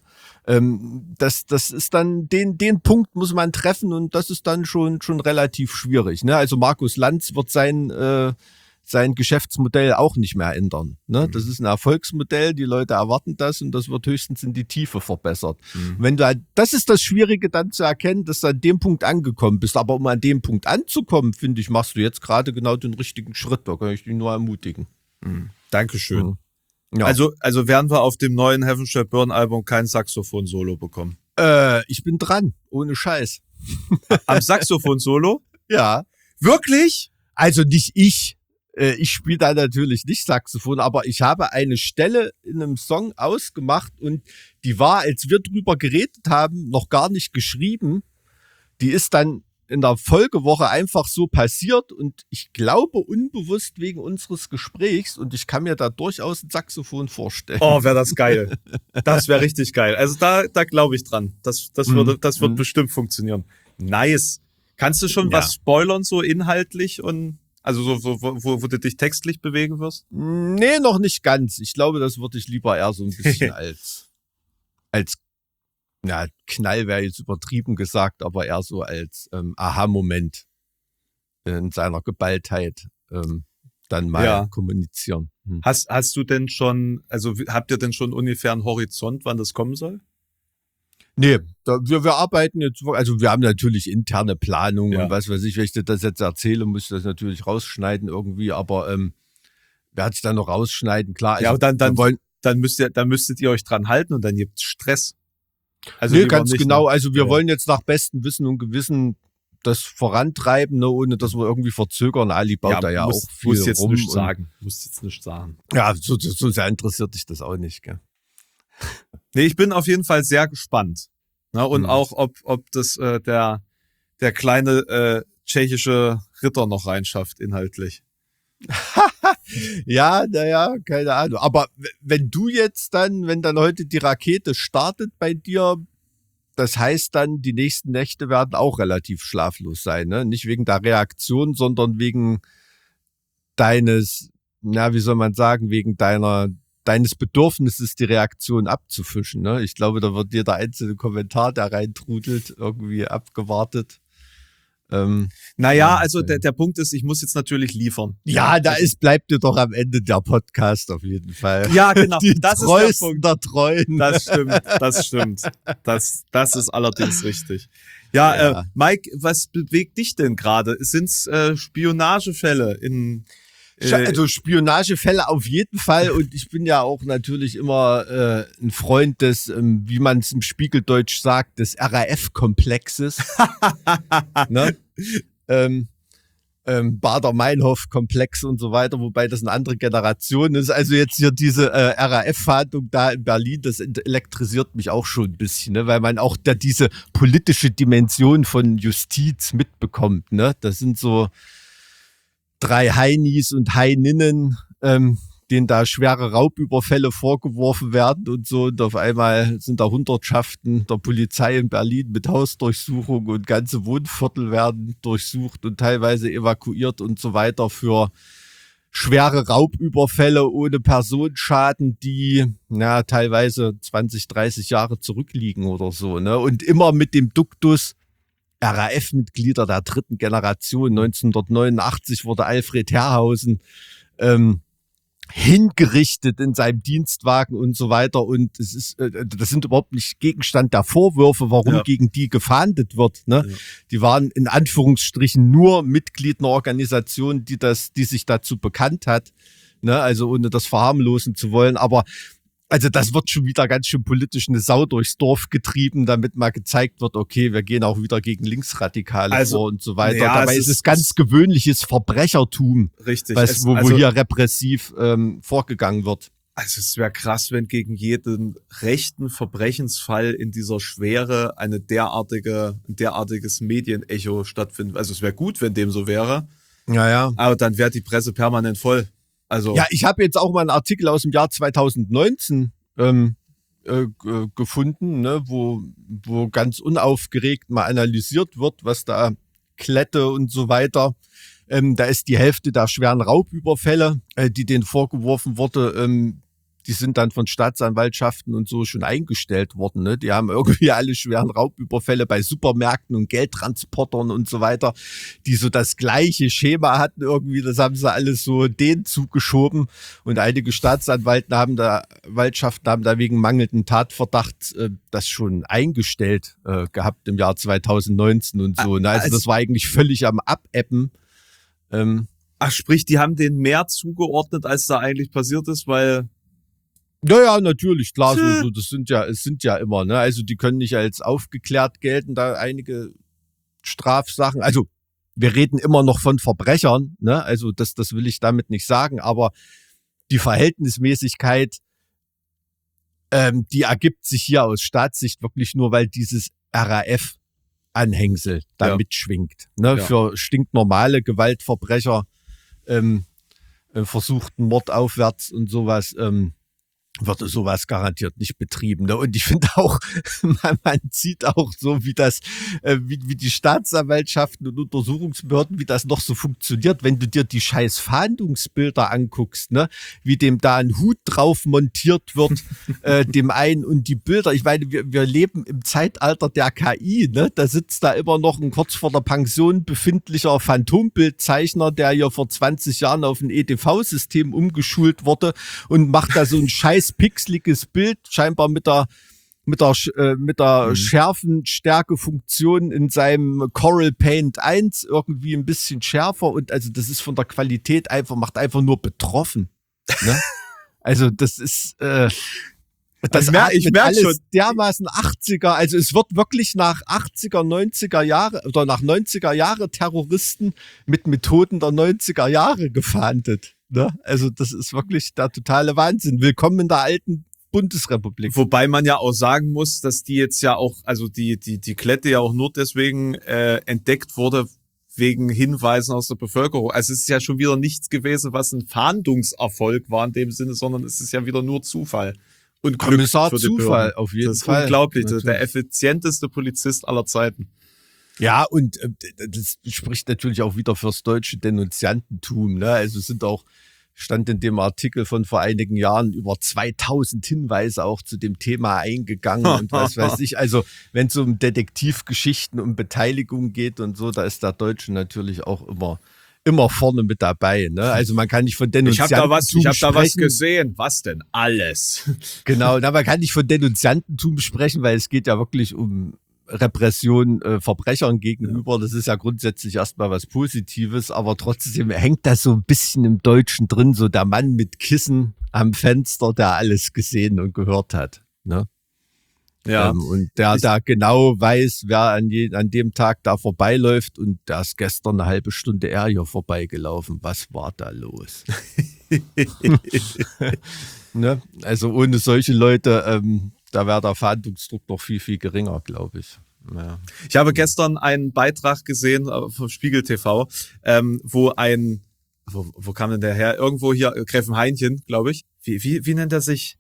Das ist dann, den Punkt muss man treffen und das ist dann schon relativ schwierig. Ne? Also Markus Lanz wird sein sein Geschäftsmodell auch nicht mehr ändern. Ne? Das ist ein Erfolgsmodell, die Leute erwarten das und das wird höchstens in die Tiefe verbessert. Wenn du halt, das ist das Schwierige dann zu erkennen, dass du an dem Punkt angekommen bist. Aber um an dem Punkt anzukommen, finde ich, machst du jetzt gerade genau den richtigen Schritt. Da kann ich dich nur ermutigen. Dankeschön. Ja. Also werden wir auf dem neuen Heaven Shall Burn Album kein Saxophon-Solo bekommen? Ich bin dran, ohne Scheiß. Am Saxophon-Solo? Ja. Wirklich? Also nicht ich. Ich spiele da natürlich nicht Saxophon, aber ich habe eine Stelle in einem Song ausgemacht und die war, als wir drüber geredet haben, noch gar nicht geschrieben. Die ist dann in der Folgewoche einfach so passiert und ich glaube unbewusst wegen unseres Gesprächs und ich kann mir da durchaus ein Saxophon vorstellen. Oh, wäre das geil. Das wäre richtig geil. Also da glaube ich dran. Das wird bestimmt funktionieren. Nice. Kannst du schon was spoilern, so inhaltlich und also so, wo du dich textlich bewegen wirst? Nee, noch nicht ganz. Ich glaube, das würde ich lieber eher so ein bisschen als ja, Knall wäre jetzt übertrieben gesagt, aber eher so als Aha-Moment in seiner Geballtheit dann mal kommunizieren. Hast du denn schon, also habt ihr denn schon ungefähr einen Horizont, wann das kommen soll? Nee, wir arbeiten jetzt, also wir haben natürlich interne Planungen und was weiß ich, wenn ich dir das jetzt erzähle, muss ich das natürlich rausschneiden irgendwie, aber werde ich dann noch rausschneiden, klar. Ja, aber dann müsstet ihr euch dran halten und dann gibt's Stress. Also nee, ganz genau, also wir wollen jetzt nach bestem Wissen und Gewissen das vorantreiben, ne, ohne dass wir irgendwie verzögern. Ali baut da ja auch viel muss jetzt rum. Musst jetzt nicht sagen. Ja, so sehr interessiert dich das auch nicht, gell? Nee, ich bin auf jeden Fall sehr gespannt. Ne, und auch, ob das der kleine tschechische Ritter noch reinschafft, inhaltlich. Ja, naja, keine Ahnung. Aber wenn dann heute die Rakete startet bei dir, das heißt dann, die nächsten Nächte werden auch relativ schlaflos sein, ne? Nicht wegen der Reaktion, sondern wegen deines, wie soll man sagen, wegen deines Bedürfnisses, die Reaktion abzufischen, ne? Ich glaube, da wird jeder einzelne Kommentar, der reintrudelt, irgendwie abgewartet. Also der Punkt ist, ich muss jetzt natürlich liefern. Ja, bleibt dir doch am Ende der Podcast auf jeden Fall. Ja, genau. Das ist der Punkt. Der Treuen. Das stimmt. Das ist allerdings richtig. Ja, Mike, was bewegt dich denn gerade? Sind's Spionagefälle Also Spionagefälle auf jeden Fall und ich bin ja auch natürlich immer ein Freund des, wie man es im Spiegeldeutsch sagt, des RAF-Komplexes. Ne? Baader-Meinhof-Komplex und so weiter, wobei das eine andere Generation ist. Also jetzt hier diese RAF-Verhandlung da in Berlin, das elektrisiert mich auch schon ein bisschen, ne? Weil man auch da diese politische Dimension von Justiz mitbekommt. Ne? Das sind so 3 Heinis und Heininnen, denen da schwere Raubüberfälle vorgeworfen werden und so. Und auf einmal sind da Hundertschaften der Polizei in Berlin mit Hausdurchsuchung und ganze Wohnviertel werden durchsucht und teilweise evakuiert und so weiter für schwere Raubüberfälle ohne Personenschaden, die teilweise 20, 30 Jahre zurückliegen oder so. Ne? Und immer mit dem Duktus, RAF-Mitglieder der 3. Generation. 1989 wurde Alfred Herrhausen hingerichtet in seinem Dienstwagen und so weiter. Und das sind überhaupt nicht Gegenstand der Vorwürfe, warum gegen die gefahndet wird. Ne? Ja. Die waren in Anführungsstrichen nur Mitglied einer Organisation, die sich dazu bekannt hat. Ne? Also ohne das verharmlosen zu wollen. Aber also das wird schon wieder ganz schön politisch eine Sau durchs Dorf getrieben, damit mal gezeigt wird, okay, wir gehen auch wieder gegen Linksradikale vor und so weiter. Ja, dabei ist es ganz gewöhnliches Verbrechertum, richtig, wo hier repressiv vorgegangen wird. Also es wäre krass, wenn gegen jeden rechten Verbrechensfall in dieser Schwere ein derartiges Medienecho stattfindet. Also es wäre gut, wenn dem so wäre. Ja. Aber dann wäre die Presse permanent voll. Also ja, ich habe jetzt auch mal einen Artikel aus dem Jahr 2019 gefunden, ne, wo ganz unaufgeregt mal analysiert wird, was da Klette und so weiter. Da ist die Hälfte der schweren Raubüberfälle, die denen vorgeworfen wurde, die sind dann von Staatsanwaltschaften und so schon eingestellt worden. Ne? Die haben irgendwie alle schweren Raubüberfälle bei Supermärkten und Geldtransportern und so weiter, die so das gleiche Schema hatten irgendwie. Das haben sie alles so denen zugeschoben. Und einige Staatsanwaltschaften haben da wegen mangelnden Tatverdacht das schon eingestellt gehabt im Jahr 2019 und so. Ne? Also das war eigentlich völlig am Abebben. Ach, sprich, die haben denen mehr zugeordnet, als da eigentlich passiert ist, weil... Ja, natürlich, klar, so, es sind ja immer, ne, also die können nicht als aufgeklärt gelten, da einige Strafsachen, also wir reden immer noch von Verbrechern, ne, also das will ich damit nicht sagen, aber die Verhältnismäßigkeit, die ergibt sich hier aus Staatssicht wirklich nur, weil dieses RAF-Anhängsel da mitschwingt, ne, für stinknormale Gewaltverbrecher, versuchten Mord aufwärts und sowas, wird sowas garantiert nicht betrieben. Ne? Und ich finde auch, man sieht auch so, wie das, wie die Staatsanwaltschaften und Untersuchungsbehörden, wie das noch so funktioniert, wenn du dir die scheiß Fahndungsbilder anguckst, ne? Wie dem da ein Hut drauf montiert wird, dem einen und die Bilder. Ich meine, wir leben im Zeitalter der KI, ne? Da sitzt da immer noch ein kurz vor der Pension befindlicher Phantombildzeichner, der hier vor 20 Jahren auf ein EDV-System umgeschult wurde und macht da so ein scheiß pixeliges Bild, scheinbar mit der Schärfenstärke-Funktion in seinem Coral Paint 1 irgendwie ein bisschen schärfer und also das ist von der Qualität macht einfach nur betroffen. Ne? Also das ist ich merke schon dermaßen 80er, also es wird wirklich nach 80er, 90er Jahre oder nach 90er Jahre Terroristen mit Methoden der 90er Jahre gefahndet. Ne? Also das ist wirklich der totale Wahnsinn. Willkommen in der alten Bundesrepublik. Wobei man ja auch sagen muss, dass die jetzt ja auch, also die Klette ja auch nur deswegen entdeckt wurde, wegen Hinweisen aus der Bevölkerung. Also es ist ja schon wieder nichts gewesen, was ein Fahndungserfolg war in dem Sinne, sondern es ist ja wieder nur Zufall. Und Glück Kommissar für die Zufall, Behörden. auf jeden Fall. Das ist unglaublich. Natürlich. Der effizienteste Polizist aller Zeiten. Ja, und das spricht natürlich auch wieder fürs deutsche Denunziantentum. Ne? Also stand in dem Artikel von vor einigen Jahren über 2000 Hinweise auch zu dem Thema eingegangen und was weiß ich. Also wenn es um Detektivgeschichten, um Beteiligung geht und so, da ist der Deutsche natürlich auch immer vorne mit dabei. Ne? Also man kann nicht von Denunziantentum Ich hab da was gesehen. Was denn? Alles. Genau, man kann nicht von Denunziantentum sprechen, weil es geht ja wirklich um Repression Verbrechern gegenüber. Das ist ja grundsätzlich erstmal was Positives, aber trotzdem hängt das so ein bisschen im Deutschen drin, so der Mann mit Kissen am Fenster, der alles gesehen und gehört hat. Ne? Ja. Und der da genau weiß, wer an dem Tag da vorbeiläuft und der ist gestern eine halbe Stunde eher hier vorbeigelaufen. Was war da los? Ne? Also ohne solche Leute, da wäre der Fahndungsdruck noch viel, viel geringer, glaube ich. Ja. Ich habe gestern einen Beitrag gesehen vom Spiegel TV, wo wo kam denn der her? Irgendwo hier, Gräfenhainchen, glaube ich. Wie nennt er sich?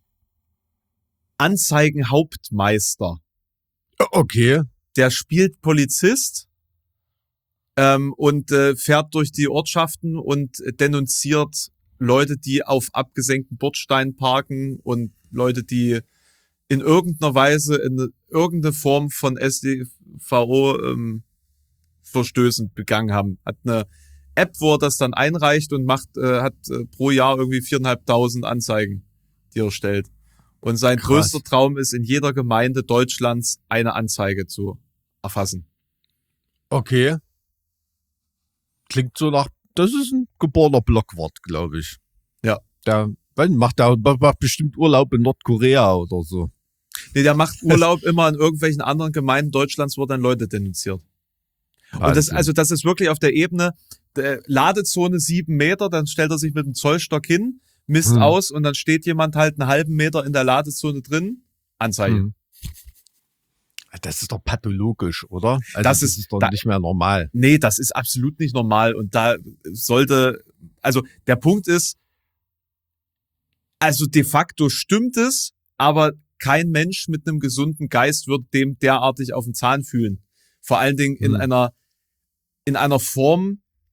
Anzeigenhauptmeister. Okay. Der spielt Polizist und fährt durch die Ortschaften und denunziert Leute, die auf abgesenkten Bordsteinen parken und Leute, die in irgendeiner Weise in irgendeine Form von StVO Verstößen begangen haben. Hat eine App, wo er das dann einreicht und hat pro Jahr irgendwie 4.500 Anzeigen, die er stellt. Und sein größter Traum ist, in jeder Gemeinde Deutschlands eine Anzeige zu erfassen. Okay. Klingt so das ist ein geborener Blockwort, glaube ich. Ja. Der macht bestimmt Urlaub in Nordkorea oder so. Nee, der macht Urlaub immer in irgendwelchen anderen Gemeinden Deutschlands, wo dann Leute denunziert. Und das ist wirklich auf der Ebene der Ladezone 7 Meter, dann stellt er sich mit dem Zollstock hin, misst aus und dann steht jemand halt einen halben Meter in der Ladezone drin, Anzeige. Das ist doch pathologisch, oder? Also das ist doch nicht mehr normal. Nee, das ist absolut nicht normal und da also der Punkt ist, also de facto stimmt es, aber kein Mensch mit einem gesunden Geist wird dem derartig auf den Zahn fühlen. Vor allen Dingen in einer Form,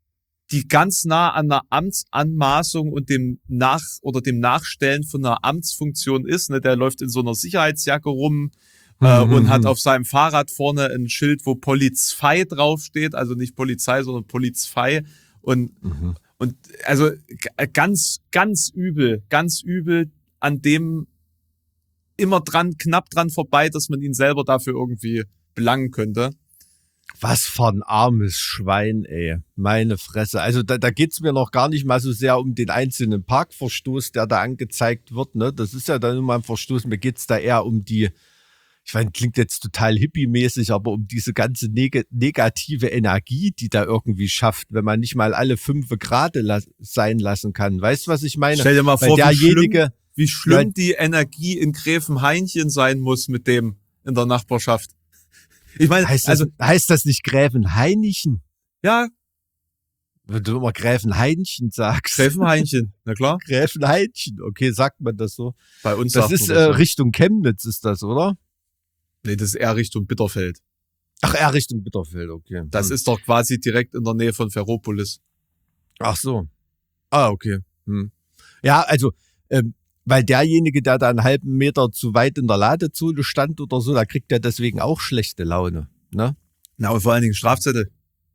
die ganz nah an einer Amtsanmaßung und dem Nachstellen von einer Amtsfunktion ist. Ne? Der läuft in so einer Sicherheitsjacke rum und hat auf seinem Fahrrad vorne ein Schild, wo Polizei draufsteht. Also nicht Polizei, sondern Polizei. Und also ganz, ganz übel, an dem immer knapp dran vorbei, dass man ihn selber dafür irgendwie belangen könnte. Was für ein armes Schwein, ey. Meine Fresse. Also da geht's mir noch gar nicht mal so sehr um den einzelnen Parkverstoß, der da angezeigt wird. Ne? Das ist ja dann immer ein Verstoß. Mir geht's da eher um die, ich meine, klingt jetzt total hippie-mäßig, aber um diese ganze negative Energie, die da irgendwie schafft, wenn man nicht mal alle 5 gerade sein lassen kann. Weißt du, was ich meine? Stell dir mal vor, wie schlimm Ja, die Energie in Gräfenhainchen sein muss mit dem in der Nachbarschaft. Ich meine, heißt das nicht Gräfenhainchen? ja, Wenn du immer Gräfenhainchen sagst. Gräfenhainchen, na klar. Gräfenhainchen, okay, sagt man das so. Bei uns Das sagt ist man das so. Richtung Chemnitz ist das, oder? Nee, das ist eher Richtung Bitterfeld. Ach, eher Richtung Bitterfeld, okay. Das ist doch quasi direkt in der Nähe von Ferropolis. Ach so. Ah, okay. Ja, also, weil derjenige, der da einen halben Meter zu weit in der Ladezone stand oder so, da kriegt er deswegen auch schlechte Laune, ne? Na, und vor allen Dingen Strafzettel.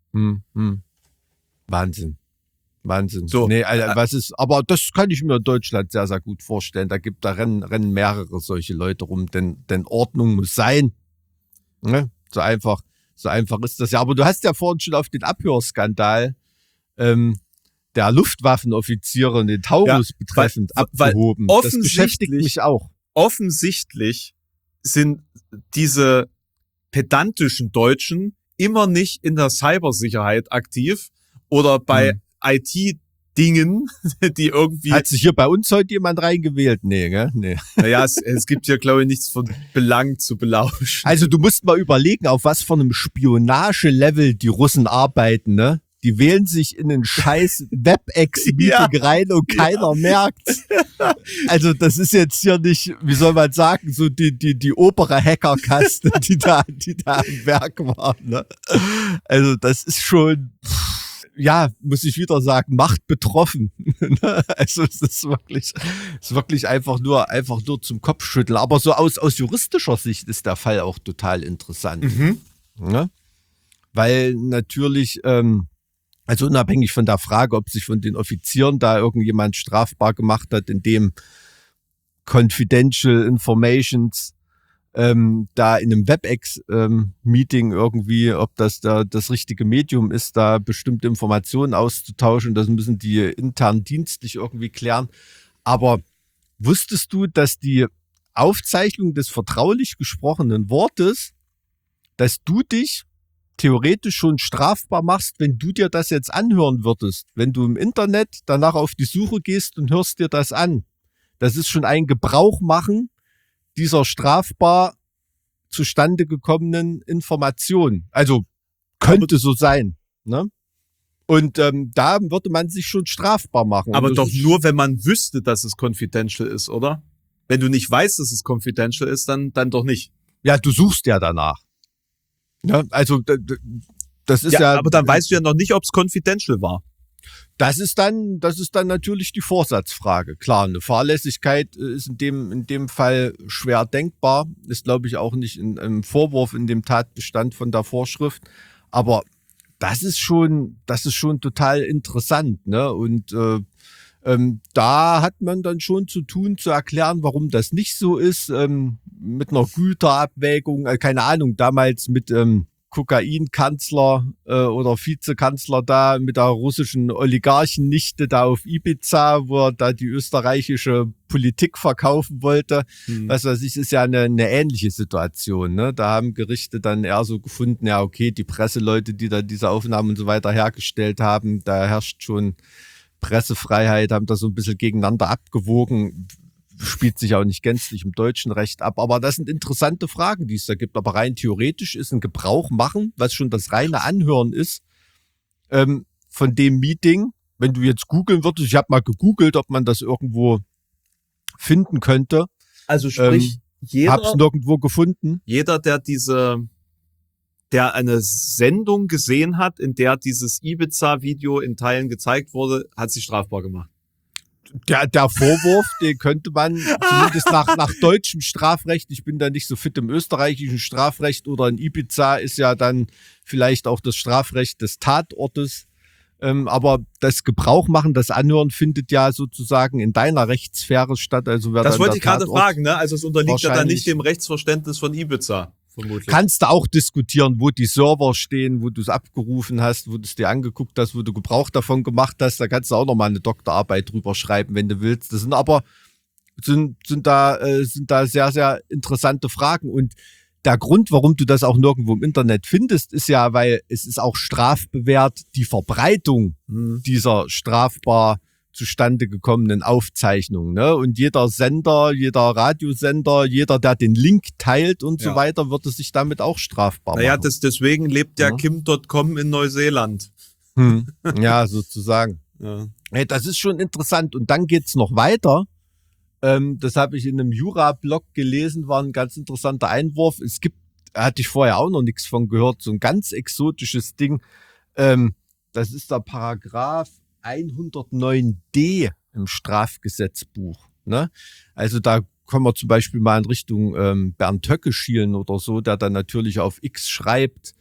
Wahnsinn. So, Nee, aber das kann ich mir in Deutschland sehr, sehr gut vorstellen. Da rennen mehrere solche Leute rum, denn Ordnung muss sein. Ne? So einfach ist das ja. Aber du hast ja vorhin schon auf den Abhörskandal der Luftwaffenoffiziere und den Taurus betreffend abgehoben. Das beschäftigt mich auch. Offensichtlich sind diese pedantischen Deutschen immer nicht in der Cybersicherheit aktiv oder bei IT-Dingen, die irgendwie... Hat sich hier bei uns heute jemand reingewählt? Nee, gell? Nee. Naja, es gibt hier, glaube ich, nichts von Belang zu belauschen. Also du musst mal überlegen, auf was für einem Spionagelevel die Russen arbeiten, ne? Die wählen sich in einen scheiß WebEx-Meeting rein und keiner merkt's. Also das ist jetzt hier nicht, wie soll man sagen, so die obere Hackerkaste, die da am Werk war. Ne? Also das ist schon, ja, muss ich wieder sagen, Macht betroffen. Also es ist wirklich einfach nur zum Kopfschütteln. Aber so aus juristischer Sicht ist der Fall auch total interessant. Ne? Weil natürlich, also unabhängig von der Frage, ob sich von den Offizieren da irgendjemand strafbar gemacht hat, indem Confidential Informations da in einem WebEx-Meeting irgendwie, ob das da das richtige Medium ist, da bestimmte Informationen auszutauschen. Das müssen die intern dienstlich irgendwie klären. Aber wusstest du, dass die Aufzeichnung des vertraulich gesprochenen Wortes, dass du dich theoretisch schon strafbar machst, wenn du dir das jetzt anhören würdest. Wenn du im Internet danach auf die Suche gehst und hörst dir das an. Das ist schon ein Gebrauch machen dieser strafbar zustande gekommenen Information. Also könnte so sein. Ne? Und da würde man sich schon strafbar machen. Aber doch nur, wenn man wüsste, dass es confidential ist, oder? Wenn du nicht weißt, dass es confidential ist, dann doch nicht. Ja, du suchst ja danach. Ja, also das ist ja. Aber dann weißt du ja noch nicht, ob es confidential war. Das ist dann natürlich die Vorsatzfrage. Klar, eine Fahrlässigkeit ist in dem Fall schwer denkbar. Ist, glaube ich, auch nicht im Vorwurf in dem Tatbestand von der Vorschrift. Aber das ist schon total interessant, ne? Und da hat man dann schon zu tun, zu erklären, warum das nicht so ist, mit einer Güterabwägung, keine Ahnung, damals mit Kokainkanzler oder Vizekanzler da, mit der russischen Oligarchennichte da auf Ibiza, wo er da die österreichische Politik verkaufen wollte. Was weiß ich, ist ja eine ähnliche Situation, ne? Da haben Gerichte dann eher so gefunden, ja okay, die Presseleute, die da diese Aufnahmen und so weiter hergestellt haben, da herrscht schon Pressefreiheit, haben das so ein bisschen gegeneinander abgewogen, spielt sich auch nicht gänzlich im deutschen Recht ab, aber das sind interessante Fragen, die es da gibt. Aber rein theoretisch ist ein Gebrauch machen, was schon das reine Anhören ist, von dem Meeting, wenn du jetzt googeln würdest, ich habe mal gegoogelt, ob man das irgendwo finden könnte. Also sprich, hab's nirgendwo gefunden. Jeder, der diese der eine Sendung gesehen hat, in der dieses Ibiza-Video in Teilen gezeigt wurde, hat sich strafbar gemacht. Der Vorwurf, den könnte man zumindest nach deutschem Strafrecht, ich bin da nicht so fit im österreichischen Strafrecht oder in Ibiza ist ja dann vielleicht auch das Strafrecht des Tatortes. Aber das Gebrauch machen, das Anhören findet ja sozusagen in deiner Rechtssphäre statt. Also wer das dann wollte ich gerade Tatort fragen, ne? Also es unterliegt ja dann wahrscheinlich nicht dem Rechtsverständnis von Ibiza, vermutlich. kannst du auch diskutieren, wo die Server stehen, wo du es abgerufen hast, wo du es dir angeguckt hast, wo du Gebrauch davon gemacht hast. Da kannst du auch nochmal eine Doktorarbeit drüber schreiben, wenn du willst. Das sind aber sind da sehr, sehr interessante Fragen. Und der Grund, warum du das auch nirgendwo im Internet findest, ist ja, weil es ist auch strafbewehrt, die Verbreitung dieser strafbar zustande gekommenen Aufzeichnungen. Ne? Und jeder Sender, jeder Radiosender, jeder, der den Link teilt und so weiter, wird es sich damit auch strafbar machen. Naja, deswegen lebt ja Kim.com in Neuseeland. Ja, sozusagen. Ja. Hey, das ist schon interessant. Und dann geht's noch weiter. Das habe ich in einem Jura-Blog gelesen, war ein ganz interessanter Einwurf. Es gibt, hatte ich vorher auch noch nichts von gehört, so ein ganz exotisches Ding. Das ist der Paragraph 109d im Strafgesetzbuch. Ne? Also da können wir zum Beispiel mal in Richtung Bernd Höcke schielen oder so, der dann natürlich auf X schreibt,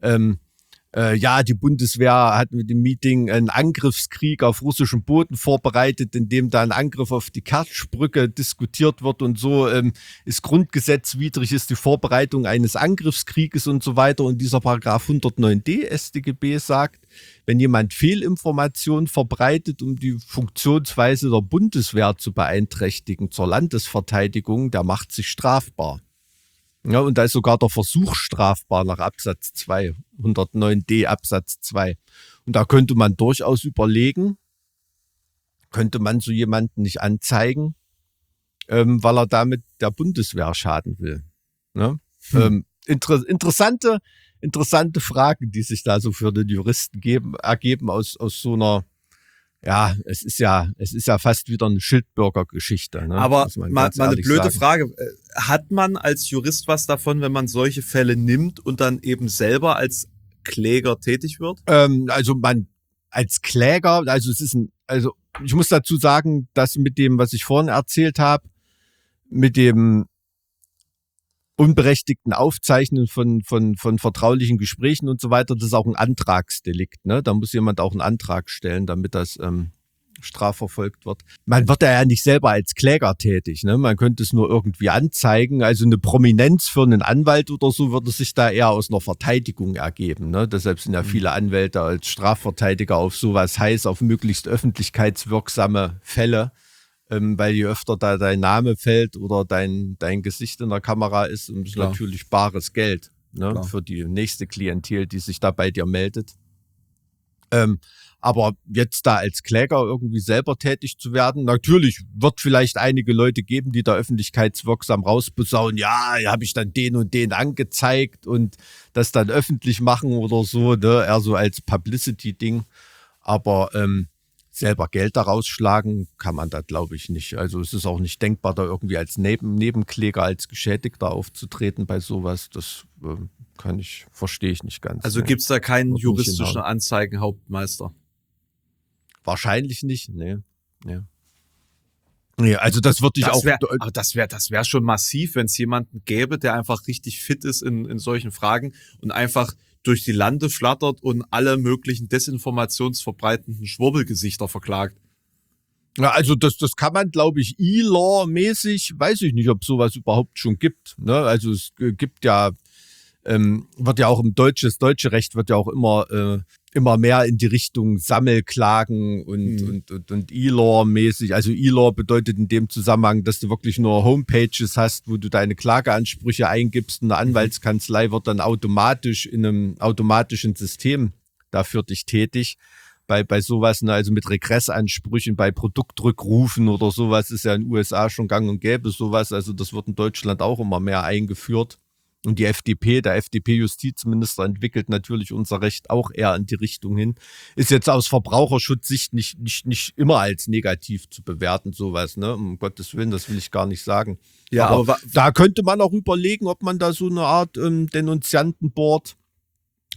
ja, die Bundeswehr hat mit dem Meeting einen Angriffskrieg auf russischem Boden vorbereitet, in dem da ein Angriff auf die Kertschbrücke diskutiert wird und so ist grundgesetzwidrig, ist die Vorbereitung eines Angriffskrieges und so weiter. Und dieser Paragraph 109d StGB sagt, wenn jemand Fehlinformationen verbreitet, um die Funktionsweise der Bundeswehr zu beeinträchtigen zur Landesverteidigung, der macht sich strafbar. Ja, und da ist sogar der Versuch strafbar nach Absatz 2, 109d Absatz 2. Und da könnte man durchaus überlegen, könnte man so jemanden nicht anzeigen, weil er damit der Bundeswehr schaden will. Ne? Interessante Fragen, die sich da so für den Juristen ergeben aus so einer, ja, es ist ja fast wieder eine Schildbürgergeschichte. Ne? Aber mal eine blöde sagen. Frage. Hat man als Jurist was davon, wenn man solche Fälle nimmt und dann eben selber als Kläger tätig wird? Also man als Kläger, also ich muss dazu sagen, dass mit dem, was ich vorhin erzählt habe, mit dem unberechtigten Aufzeichnen von vertraulichen Gesprächen und so weiter, das ist auch ein Antragsdelikt. Ne? Da muss jemand auch einen Antrag stellen, damit das strafverfolgt wird. Man wird ja nicht selber als Kläger tätig. Ne? Man könnte es nur irgendwie anzeigen. Also eine Prominenz für einen Anwalt oder so würde sich da eher aus einer Verteidigung ergeben. Ne? Deshalb sind ja viele Anwälte als Strafverteidiger auf sowas heiß, auf möglichst öffentlichkeitswirksame Fälle. Weil je öfter da dein Name fällt oder dein Gesicht in der Kamera ist, ist natürlich bares Geld, ne, für die nächste Klientel, die sich da bei dir meldet. Aber jetzt da als Kläger irgendwie selber tätig zu werden, natürlich wird vielleicht einige Leute geben, die da öffentlichkeitswirksam rausposaunen, ja, habe ich dann den und den angezeigt und das dann öffentlich machen oder so, ne, eher so als Publicity-Ding. Aber selber Geld daraus schlagen kann man da, glaube ich, nicht. Also es ist auch nicht denkbar, da irgendwie als Nebenkläger, als Geschädigter aufzutreten bei sowas. Das verstehe ich nicht ganz. Also gibt's da keinen juristischen Anzeigenhauptmeister? Wahrscheinlich nicht, nee. Ja. Nee, also das würde ich auch. Aber das wär schon massiv, wenn es jemanden gäbe, der einfach richtig fit ist in solchen Fragen und einfach durch die Lande flattert und alle möglichen desinformationsverbreitenden Schwurbelgesichter verklagt. Ja, also das kann man, glaube ich, E-Law-mäßig, weiß ich nicht, ob sowas überhaupt schon gibt. Ne? Also es gibt ja, wird ja auch das deutsche Recht wird ja auch immer mehr in die Richtung Sammelklagen und E-Law-mäßig. Also E-Law bedeutet in dem Zusammenhang, dass du wirklich nur Homepages hast, wo du deine Klageansprüche eingibst. Eine Anwaltskanzlei wird dann automatisch in einem automatischen System dafür dich tätig. Bei sowas, ne, also mit Regressansprüchen, bei Produktrückrufen oder sowas ist ja in den USA schon gang und gäbe sowas. Also das wird in Deutschland auch immer mehr eingeführt. Und der FDP-Justizminister entwickelt natürlich unser Recht auch eher in die Richtung hin. Ist jetzt aus Verbraucherschutzsicht nicht immer als negativ zu bewerten, sowas, ne? Um Gottes Willen, das will ich gar nicht sagen. Ja, aber da könnte man auch überlegen, ob man da so eine Art Denunziantenboard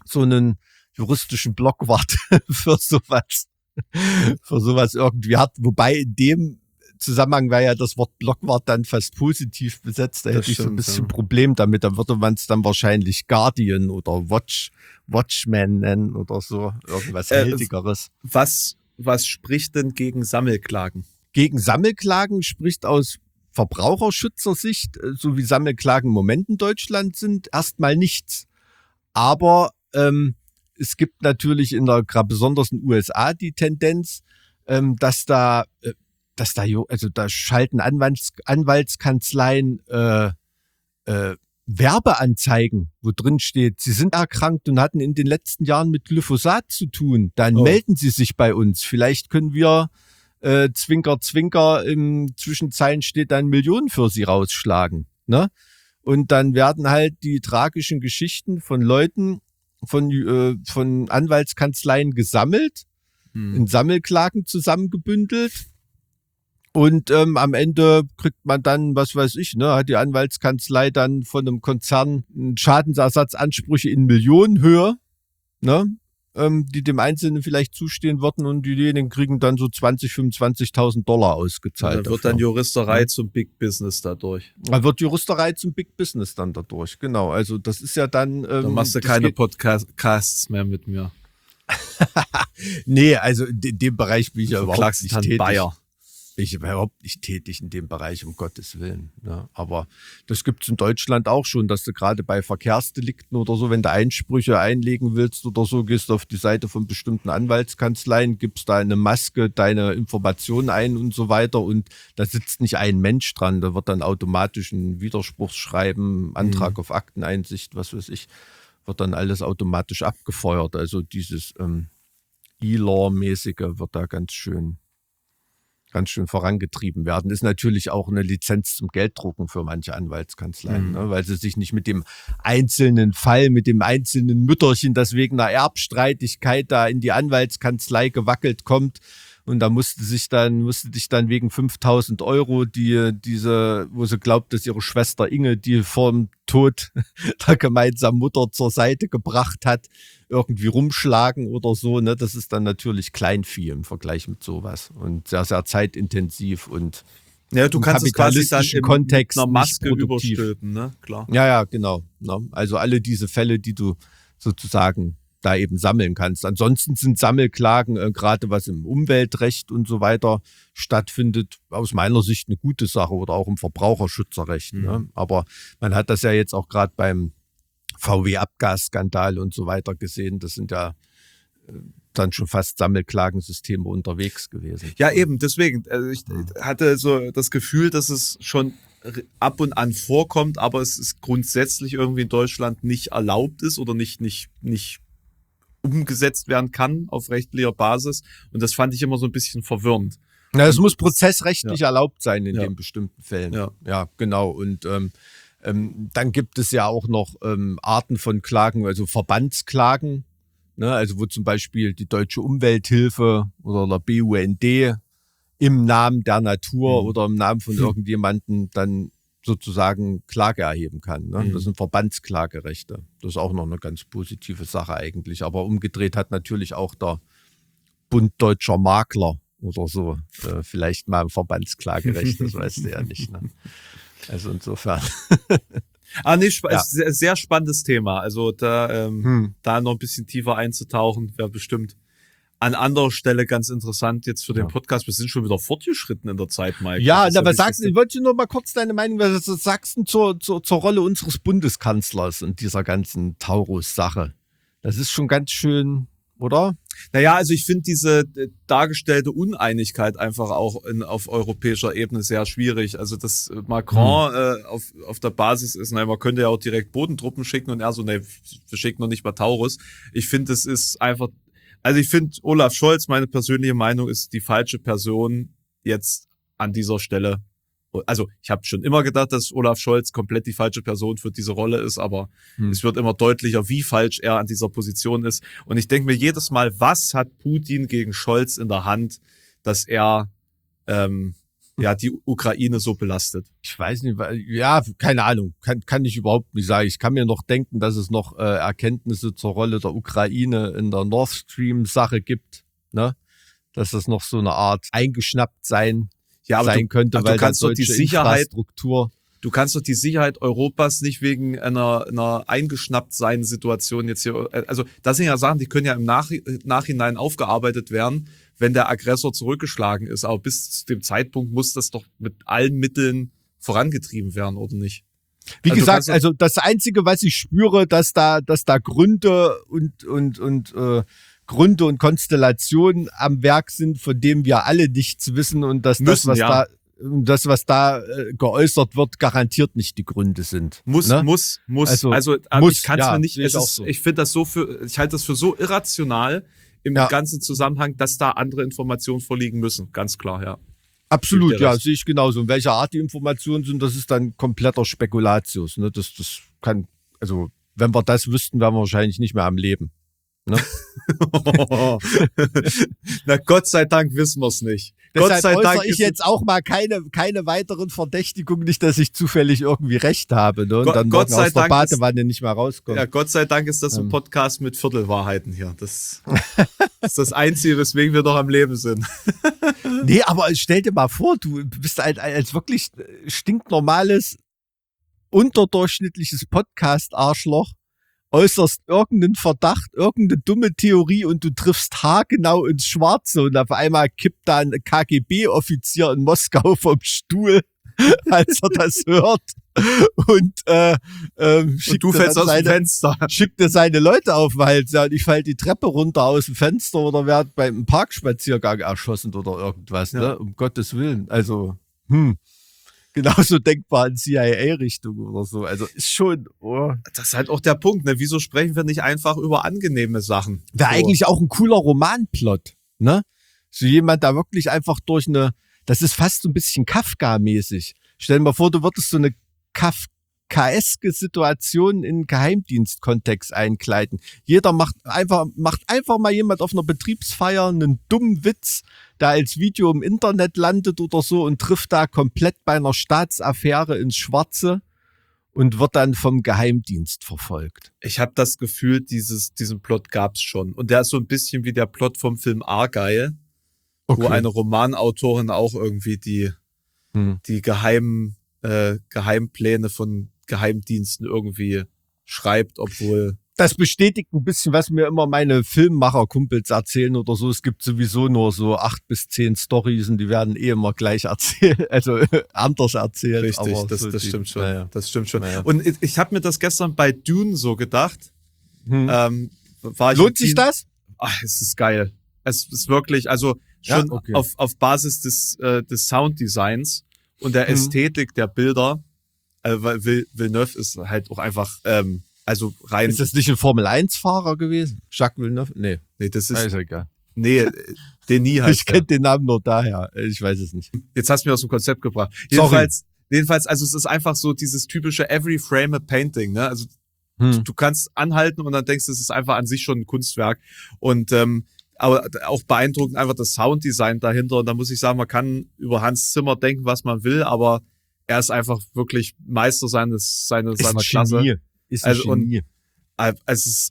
so einen juristischen Blockwart für sowas irgendwie hat. Wobei in dem Zusammenhang wäre ja das Wort Blockwart dann fast positiv besetzt. Da hätte ich so ein bisschen Problem damit. Da würde man es dann wahrscheinlich Guardian oder Watchman nennen oder so. Irgendwas Hältigeres. Was spricht denn gegen Sammelklagen? Gegen Sammelklagen spricht aus Verbraucherschutzersicht, so wie Sammelklagen im Moment in Deutschland sind, erstmal nichts. Aber es gibt natürlich gerade besonders in den USA die Tendenz, dass da schalten Anwaltskanzleien Werbeanzeigen, wo drin steht, Sie sind erkrankt und hatten in den letzten Jahren mit Glyphosat zu tun. Dann melden Sie sich bei uns. Vielleicht können wir Zwinker, Zwinker, im Zwischenzeilen steht dann Millionen für Sie rausschlagen. Ne? Und dann werden halt die tragischen Geschichten von Leuten, von Anwaltskanzleien gesammelt, in Sammelklagen zusammengebündelt. Und am Ende kriegt man dann, was weiß ich, hat die Anwaltskanzlei dann von einem Konzern Schadensersatzansprüche in Millionenhöhe, die dem Einzelnen vielleicht zustehen würden und diejenigen kriegen dann so 20.000, 25.000 Dollar ausgezahlt. Da wird dann Juristerei zum Big Business dadurch. Da wird Juristerei zum Big Business dann dadurch, genau. Also das ist ja dann... Dann machst du keine Podcasts mehr mit mir. Nee, also in dem Bereich bin ich ja überhaupt nicht tätig. Bayer. Ich bin überhaupt nicht tätig in dem Bereich, um Gottes Willen. Ja, aber das gibt's in Deutschland auch schon, dass du gerade bei Verkehrsdelikten oder so, wenn du Einsprüche einlegen willst oder so, gehst du auf die Seite von bestimmten Anwaltskanzleien, gibst da eine Maske, deine Informationen ein und so weiter und da sitzt nicht ein Mensch dran. Da wird dann automatisch ein Widerspruchsschreiben, Antrag auf Akteneinsicht, was weiß ich, wird dann alles automatisch abgefeuert. Also dieses E-Law-mäßige wird da ganz schön vorangetrieben werden. Ist natürlich auch eine Lizenz zum Gelddrucken für manche Anwaltskanzleien, weil sie sich nicht mit dem einzelnen Fall, mit dem einzelnen Mütterchen, das wegen einer Erbstreitigkeit da in die Anwaltskanzlei gewackelt kommt. Und da musste dich dann wegen 5.000 Euro, wo sie glaubt, dass ihre Schwester Inge die vorm Tod der gemeinsamen Mutter zur Seite gebracht hat, irgendwie rumschlagen oder so. Ne? Das ist dann natürlich Kleinvieh im Vergleich mit sowas und sehr, sehr zeitintensiv und ja, du kannst es quasi dann im Kontext einer Maske überstülpen, ne? Klar. Ja, genau. Ne? Also alle diese Fälle, die du sozusagen da eben sammeln kannst. Ansonsten sind Sammelklagen, gerade was im Umweltrecht und so weiter stattfindet, aus meiner Sicht eine gute Sache oder auch im Verbraucherschutzerrecht. Ne? Aber man hat das ja jetzt auch gerade beim VW-Abgasskandal und so weiter gesehen. Das sind ja dann schon fast Sammelklagensysteme unterwegs gewesen. Ja, eben, deswegen. Also ich hatte so das Gefühl, dass es schon ab und an vorkommt, aber es ist grundsätzlich irgendwie in Deutschland nicht erlaubt ist oder nicht umgesetzt werden kann auf rechtlicher Basis. Und das fand ich immer so ein bisschen verwirrend. Na, es muss prozessrechtlich erlaubt sein in den bestimmten Fällen. Ja, genau. Und dann gibt es ja auch noch Arten von Klagen, also Verbandsklagen, ne? Also wo zum Beispiel die Deutsche Umwelthilfe oder der BUND im Namen der Natur oder im Namen von irgendjemandem dann sozusagen Klage erheben kann. Ne? Das sind Verbandsklagerechte. Das ist auch noch eine ganz positive Sache eigentlich. Aber umgedreht hat natürlich auch der Bund Deutscher Makler oder so vielleicht mal ein Verbandsklagerecht. Das weißt du ja nicht. Ne? Also insofern. Sehr, sehr spannendes Thema. Also da noch ein bisschen tiefer einzutauchen, wäre bestimmt an anderer Stelle ganz interessant jetzt für den Podcast. Wir sind schon wieder fortgeschritten in der Zeit, Mike. Ja, aber ich wollte nur mal kurz deine Meinung, was sagst du zur Rolle unseres Bundeskanzlers in dieser ganzen Taurus-Sache? Das ist schon ganz schön, oder? Naja, also ich finde diese dargestellte Uneinigkeit einfach auch auf europäischer Ebene sehr schwierig. Also dass Macron auf der Basis ist, man könnte ja auch direkt Bodentruppen schicken und er so, wir schicken noch nicht mal Taurus. Ich finde, es ist einfach, also ich finde, Olaf Scholz, meine persönliche Meinung, ist die falsche Person jetzt an dieser Stelle. Also ich habe schon immer gedacht, dass Olaf Scholz komplett die falsche Person für diese Rolle ist, aber es wird immer deutlicher, wie falsch er an dieser Position ist. Und ich denke mir jedes Mal, was hat Putin gegen Scholz in der Hand, dass er ja, die Ukraine so belastet. Ich weiß nicht, ja, keine Ahnung, kann ich überhaupt nicht sagen. Ich kann mir noch denken, dass es noch Erkenntnisse zur Rolle der Ukraine in der Nord Stream-Sache gibt, ne? Dass das noch so eine Art eingeschnappt sein könnte, weil kannst da doch die deutsche Sicherheit, Infrastruktur. du kannst doch die Sicherheit Europas nicht wegen einer eingeschnappt sein Situation jetzt hier, also das sind ja Sachen, die können ja im Nachhinein aufgearbeitet werden, wenn der Aggressor zurückgeschlagen ist. Aber bis zu dem Zeitpunkt muss das doch mit allen Mitteln vorangetrieben werden, oder nicht? Wie Also gesagt, also das Einzige, was ich spüre, dass da Gründe Gründe und Konstellationen am Werk sind, von denen wir alle nichts wissen und dass das, was da geäußert wird, garantiert nicht die Gründe sind. Muss. Also ich kann es mir nicht, ich finde das ich halte das für so irrational im ganzen Zusammenhang, dass da andere Informationen vorliegen müssen. Ganz klar, ja. Absolut, ja, sehe ich genauso. Und welche Art die Informationen sind, das ist dann kompletter Spekulatius. Ne? Das kann, also wenn wir das wüssten, wären wir wahrscheinlich nicht mehr am Leben. Ne? Na Gott sei Dank wissen wir es nicht. Deshalb Gott sei Dank ich jetzt auch mal keine weiteren Verdächtigungen, nicht, dass ich zufällig irgendwie recht habe, ne? Und dann Gott sei aus der Badewanne nicht mehr rauskommt. Ja, Gott sei Dank ist das ein Podcast mit Viertelwahrheiten hier. Das ist das Einzige, weswegen wir noch am Leben sind. Nee, aber stell dir mal vor, du bist als wirklich stinknormales, unterdurchschnittliches Podcast-Arschloch, äußerst irgendeinen Verdacht, irgendeine dumme Theorie und du triffst haargenau ins Schwarze und auf einmal kippt da ein KGB-Offizier in Moskau vom Stuhl, als er das hört und du fällst aus dem Fenster. Schickt dir seine Leute auf den Hals, ja, und ich fall die Treppe runter aus dem Fenster oder werde beim Parkspaziergang erschossen oder irgendwas, ne? Um Gottes Willen. Also, genauso denkbar in CIA-Richtung oder so. Also ist schon. Das ist halt auch der Punkt, ne? Wieso sprechen wir nicht einfach über angenehme Sachen? Wäre eigentlich auch ein cooler Romanplot, ne? So jemand da wirklich einfach das ist fast so ein bisschen Kafka-mäßig. Stell dir mal vor, du würdest so eine kafkaeske Situation in Geheimdienstkontext einkleiden. Jeder macht einfach mal jemand auf einer Betriebsfeier einen dummen Witz, der als Video im Internet landet oder so und trifft da komplett bei einer Staatsaffäre ins Schwarze und wird dann vom Geheimdienst verfolgt. Ich habe das Gefühl, diesen Plot gab's schon. Und der ist so ein bisschen wie der Plot vom Film Argyle, wo eine Romanautorin auch irgendwie die Geheimpläne von Geheimdiensten irgendwie schreibt, obwohl... Das bestätigt ein bisschen, was mir immer meine Filmmacher-Kumpels erzählen oder so. Es gibt sowieso nur so 8 bis 10 Storys und die werden immer gleich erzählt, also anders erzählt. Richtig, aber das stimmt schon. Naja. Das stimmt schon. Naja. Und ich habe mir das gestern bei Dune so gedacht. Lohnt sich das? Ach, es ist geil. Es ist wirklich, also schon auf Basis des Sounddesigns und der Ästhetik der Bilder, weil Villeneuve ist halt auch einfach, also rein. Ist das nicht ein Formel-1-Fahrer gewesen? Jacques Villeneuve? Nee, das ist egal. Nee, Denis heißt ich kenne den Namen nur daher. Ich weiß es nicht. Jetzt hast du mir aus dem Konzept gebracht. Jedenfalls, also es ist einfach so dieses typische Every Frame a Painting, ne? Also du kannst anhalten und dann denkst du, es ist einfach an sich schon ein Kunstwerk. Und aber auch beeindruckend einfach das Sounddesign dahinter. Und da muss ich sagen, man kann über Hans Zimmer denken, was man will, aber er ist einfach wirklich Meister seiner Klasse. Ist ein Genie. Es ist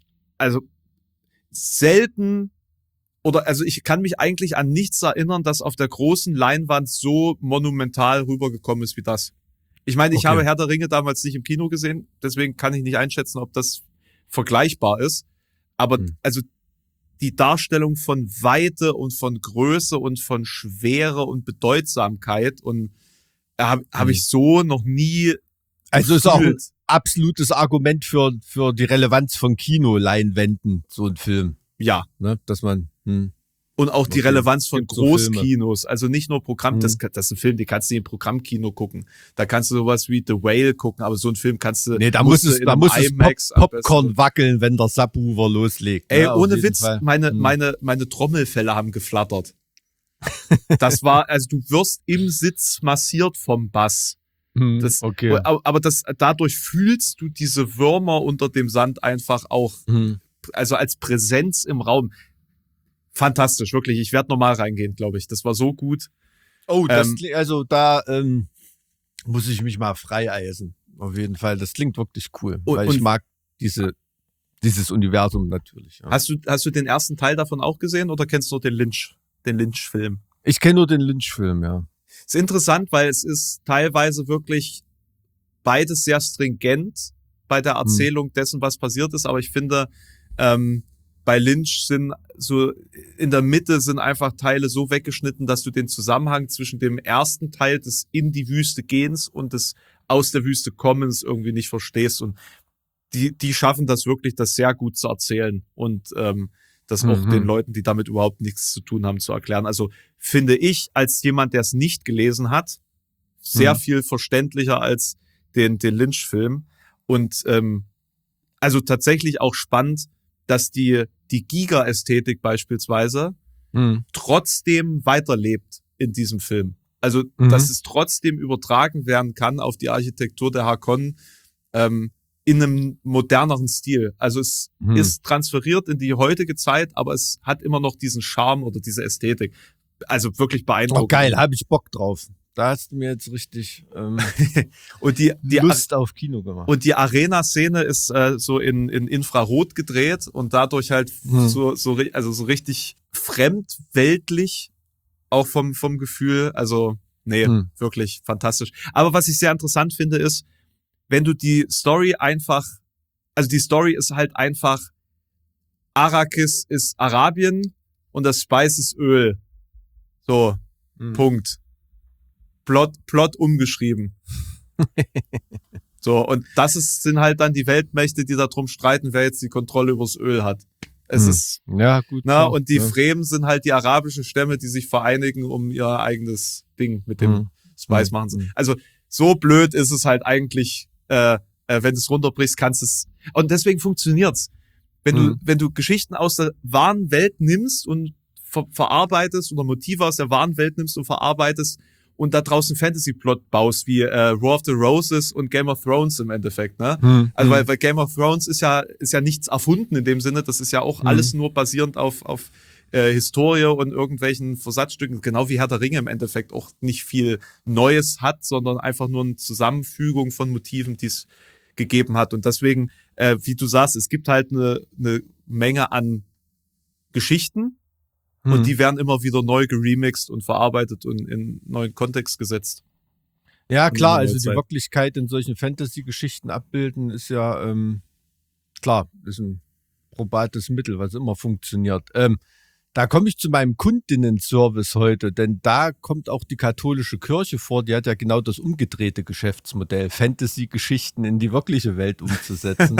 selten, oder also ich kann mich eigentlich an nichts erinnern, das auf der großen Leinwand so monumental rübergekommen ist wie das. Ich meine, ich habe Herr der Ringe damals nicht im Kino gesehen, deswegen kann ich nicht einschätzen, ob das vergleichbar ist. Aber also die Darstellung von Weite und von Größe und von Schwere und Bedeutsamkeit und habe ich so noch nie. Also ist auch ein absolutes Argument für die Relevanz von Kinoleinwänden, so ein Film. Ja. Ne, dass man. Und auch die Relevanz von Großkinos. So also nicht nur Programm, das ist ein Film, den kannst du nicht im Programmkino gucken. Da kannst du sowas wie The Whale gucken, aber so einen Film kannst du. Nee, da muss es Popcorn wackeln, wenn der Subwoofer loslegt. Ey, ohne Witz, meine Trommelfelle haben geflattert. Das war, also du wirst im Sitz massiert vom Bass. Aber dadurch fühlst du diese Würmer unter dem Sand einfach auch, also als Präsenz im Raum. Fantastisch, wirklich. Ich werde nochmal reingehen, glaube ich. Das war so gut. Oh, also da muss ich mich mal freieisen. Auf jeden Fall. Das klingt wirklich cool. Weil ich mag dieses Universum natürlich. Ja. Hast du den ersten Teil davon auch gesehen oder kennst du nur den Lynch-Film? Ich kenne nur den Lynch-Film, ja. Ist interessant, weil es ist teilweise wirklich beides sehr stringent bei der Erzählung dessen, was passiert ist. Aber ich finde, bei Lynch sind so in der Mitte sind einfach Teile so weggeschnitten, dass du den Zusammenhang zwischen dem ersten Teil des in die Wüste gehens und des aus der Wüste kommens irgendwie nicht verstehst. Und die schaffen das wirklich, das sehr gut zu erzählen und das auch den Leuten, die damit überhaupt nichts zu tun haben, zu erklären. Also finde ich, als jemand, der es nicht gelesen hat, sehr viel verständlicher als den Lynch-Film. Und also tatsächlich auch spannend, dass die Giga-Ästhetik beispielsweise trotzdem weiterlebt in diesem Film. Also, dass es trotzdem übertragen werden kann auf die Architektur der Harkonnen in einem moderneren Stil. Also es ist transferiert in die heutige Zeit, aber es hat immer noch diesen Charme oder diese Ästhetik. Also wirklich beeindruckend. Oh geil, habe ich Bock drauf. Da hast du mir jetzt richtig und die Lust auf Kino gemacht. Und die Arena-Szene ist so in Infrarot gedreht und dadurch halt so richtig fremdweltlich, auch vom Gefühl. Also nee, wirklich fantastisch. Aber was ich sehr interessant finde, ist, wenn du die Story einfach, also die Story ist halt einfach, Arrakis ist Arabien und das Spice ist Öl. So, Punkt. Plot umgeschrieben. So, und sind halt dann die Weltmächte, die da drum streiten, wer jetzt die Kontrolle übers Öl hat. Es ist, ja, gut. und die Fremen sind halt die arabischen Stämme, die sich vereinigen, um ihr eigenes Ding mit dem Spice machen zu. Also, so blöd ist es halt eigentlich, wenn du es runterbrichst, kannst es, und deswegen funktioniert's. Wenn du Geschichten aus der wahren Welt nimmst und verarbeitest oder Motive aus der wahren Welt nimmst und verarbeitest und da draußen Fantasy-Plot baust, wie War of the Roses und Game of Thrones im Endeffekt, ne? Also weil Game of Thrones ist ja nichts erfunden in dem Sinne, das ist ja auch alles nur basierend auf Historie und irgendwelchen Versatzstücken, genau wie Herr der Ringe im Endeffekt auch nicht viel Neues hat, sondern einfach nur eine Zusammenfügung von Motiven, die es gegeben hat. Und deswegen, wie du sagst, es gibt halt eine Menge an Geschichten und die werden immer wieder neu geremixed und verarbeitet und in neuen Kontext gesetzt. Ja, klar, also die Wirklichkeit in solchen Fantasy-Geschichten abbilden ist ja, klar, ist ein probates Mittel, was immer funktioniert. Da komme ich zu meinem Kundinnen-Service heute, denn da kommt auch die katholische Kirche vor, die hat ja genau das umgedrehte Geschäftsmodell, Fantasy-Geschichten in die wirkliche Welt umzusetzen.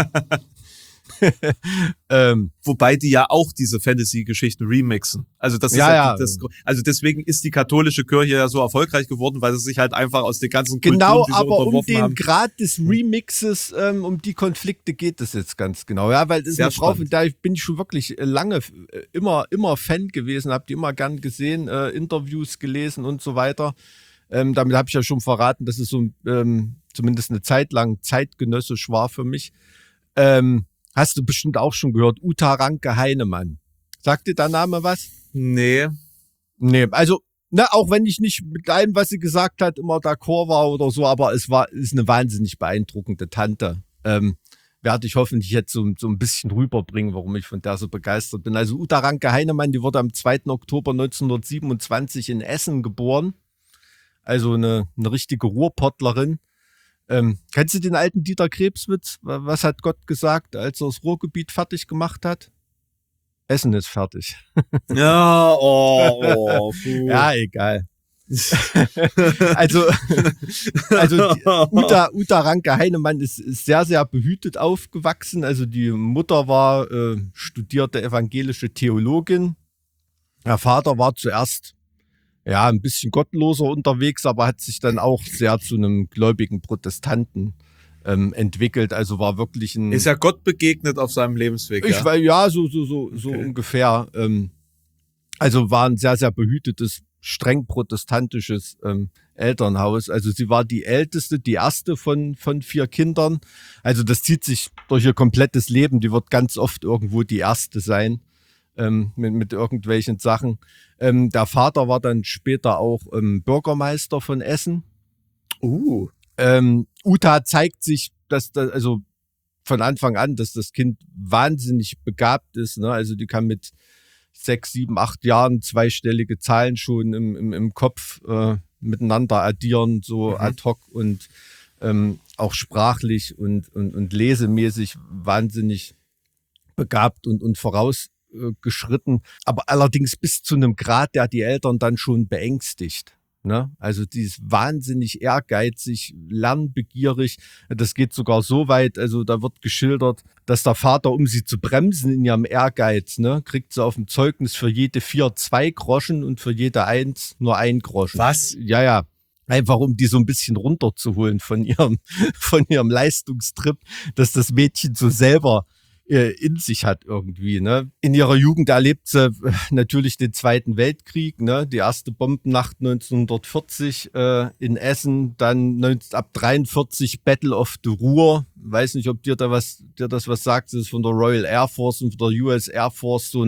Wobei die ja auch diese Fantasy-Geschichten remixen. Also das ist also deswegen ist die katholische Kirche ja so erfolgreich geworden, weil sie sich halt einfach aus den ganzen Kulturen, genau, die sie aber um den haben. Grad des Remixes, um die Konflikte geht es jetzt ganz genau. Ja, weil das ist eine Frau, von der bin ich schon wirklich lange immer Fan gewesen, habe die immer gern gesehen, Interviews gelesen und so weiter. Damit habe ich ja schon verraten, dass es so zumindest eine Zeit lang zeitgenössisch war für mich. Hast du bestimmt auch schon gehört, Uta Ranke Heinemann. Sagt dir der Name was? Nee, also, auch wenn ich nicht mit allem, was sie gesagt hat, immer d'accord war oder so, aber ist eine wahnsinnig beeindruckende Tante. Werde ich hoffentlich jetzt so ein bisschen rüberbringen, warum ich von der so begeistert bin. Also Uta Ranke Heinemann, die wurde am 2. Oktober 1927 in Essen geboren. Also eine richtige Ruhrpottlerin. Kennst du den alten Dieter Krebswitz? Was hat Gott gesagt, als er das Ruhrgebiet fertig gemacht hat? Essen ist fertig. Ja, Ja, egal. also die Uta Ranke Heinemann ist sehr, sehr behütet aufgewachsen. Also die Mutter war studierte evangelische Theologin. Der Vater war zuerst ein bisschen gottloser unterwegs, aber hat sich dann auch sehr zu einem gläubigen Protestanten entwickelt. Also war wirklich ein... Ist ja Gott begegnet auf seinem Lebensweg, so ungefähr. Also war ein sehr, sehr behütetes, streng protestantisches Elternhaus. Also sie war die älteste, die erste von 4 Kindern. Also das zieht sich durch ihr komplettes Leben. Die wird ganz oft irgendwo die erste sein. mit irgendwelchen Sachen. Der Vater war dann später auch Bürgermeister von Essen. Uta zeigt sich, dass das, also von Anfang an, dass das Kind wahnsinnig begabt ist. Ne? Also die kann mit 6, 7, 8 Jahren zweistellige Zahlen schon im Kopf miteinander addieren, so ad hoc und auch sprachlich und lesemäßig wahnsinnig begabt und vorausgeschritten. Aber allerdings bis zu einem Grad, der die Eltern dann schon beängstigt. Ne? Also die ist wahnsinnig ehrgeizig, lernbegierig. Das geht sogar so weit, also da wird geschildert, dass der Vater, um sie zu bremsen in ihrem Ehrgeiz, ne, kriegt sie auf dem Zeugnis für jede 4 2 Groschen und für jede 1 nur 1 Groschen. Was? Ja. Einfach um die so ein bisschen runterzuholen von ihrem Leistungstrip, dass das Mädchen so selber in sich hat irgendwie. Ne? In ihrer Jugend erlebt sie natürlich den Zweiten Weltkrieg, ne? Die erste Bombennacht 1940 in Essen, dann ab 43 Battle of the Ruhr. Weiß nicht, ob dir das was sagt. Das ist von der Royal Air Force und von der US Air Force so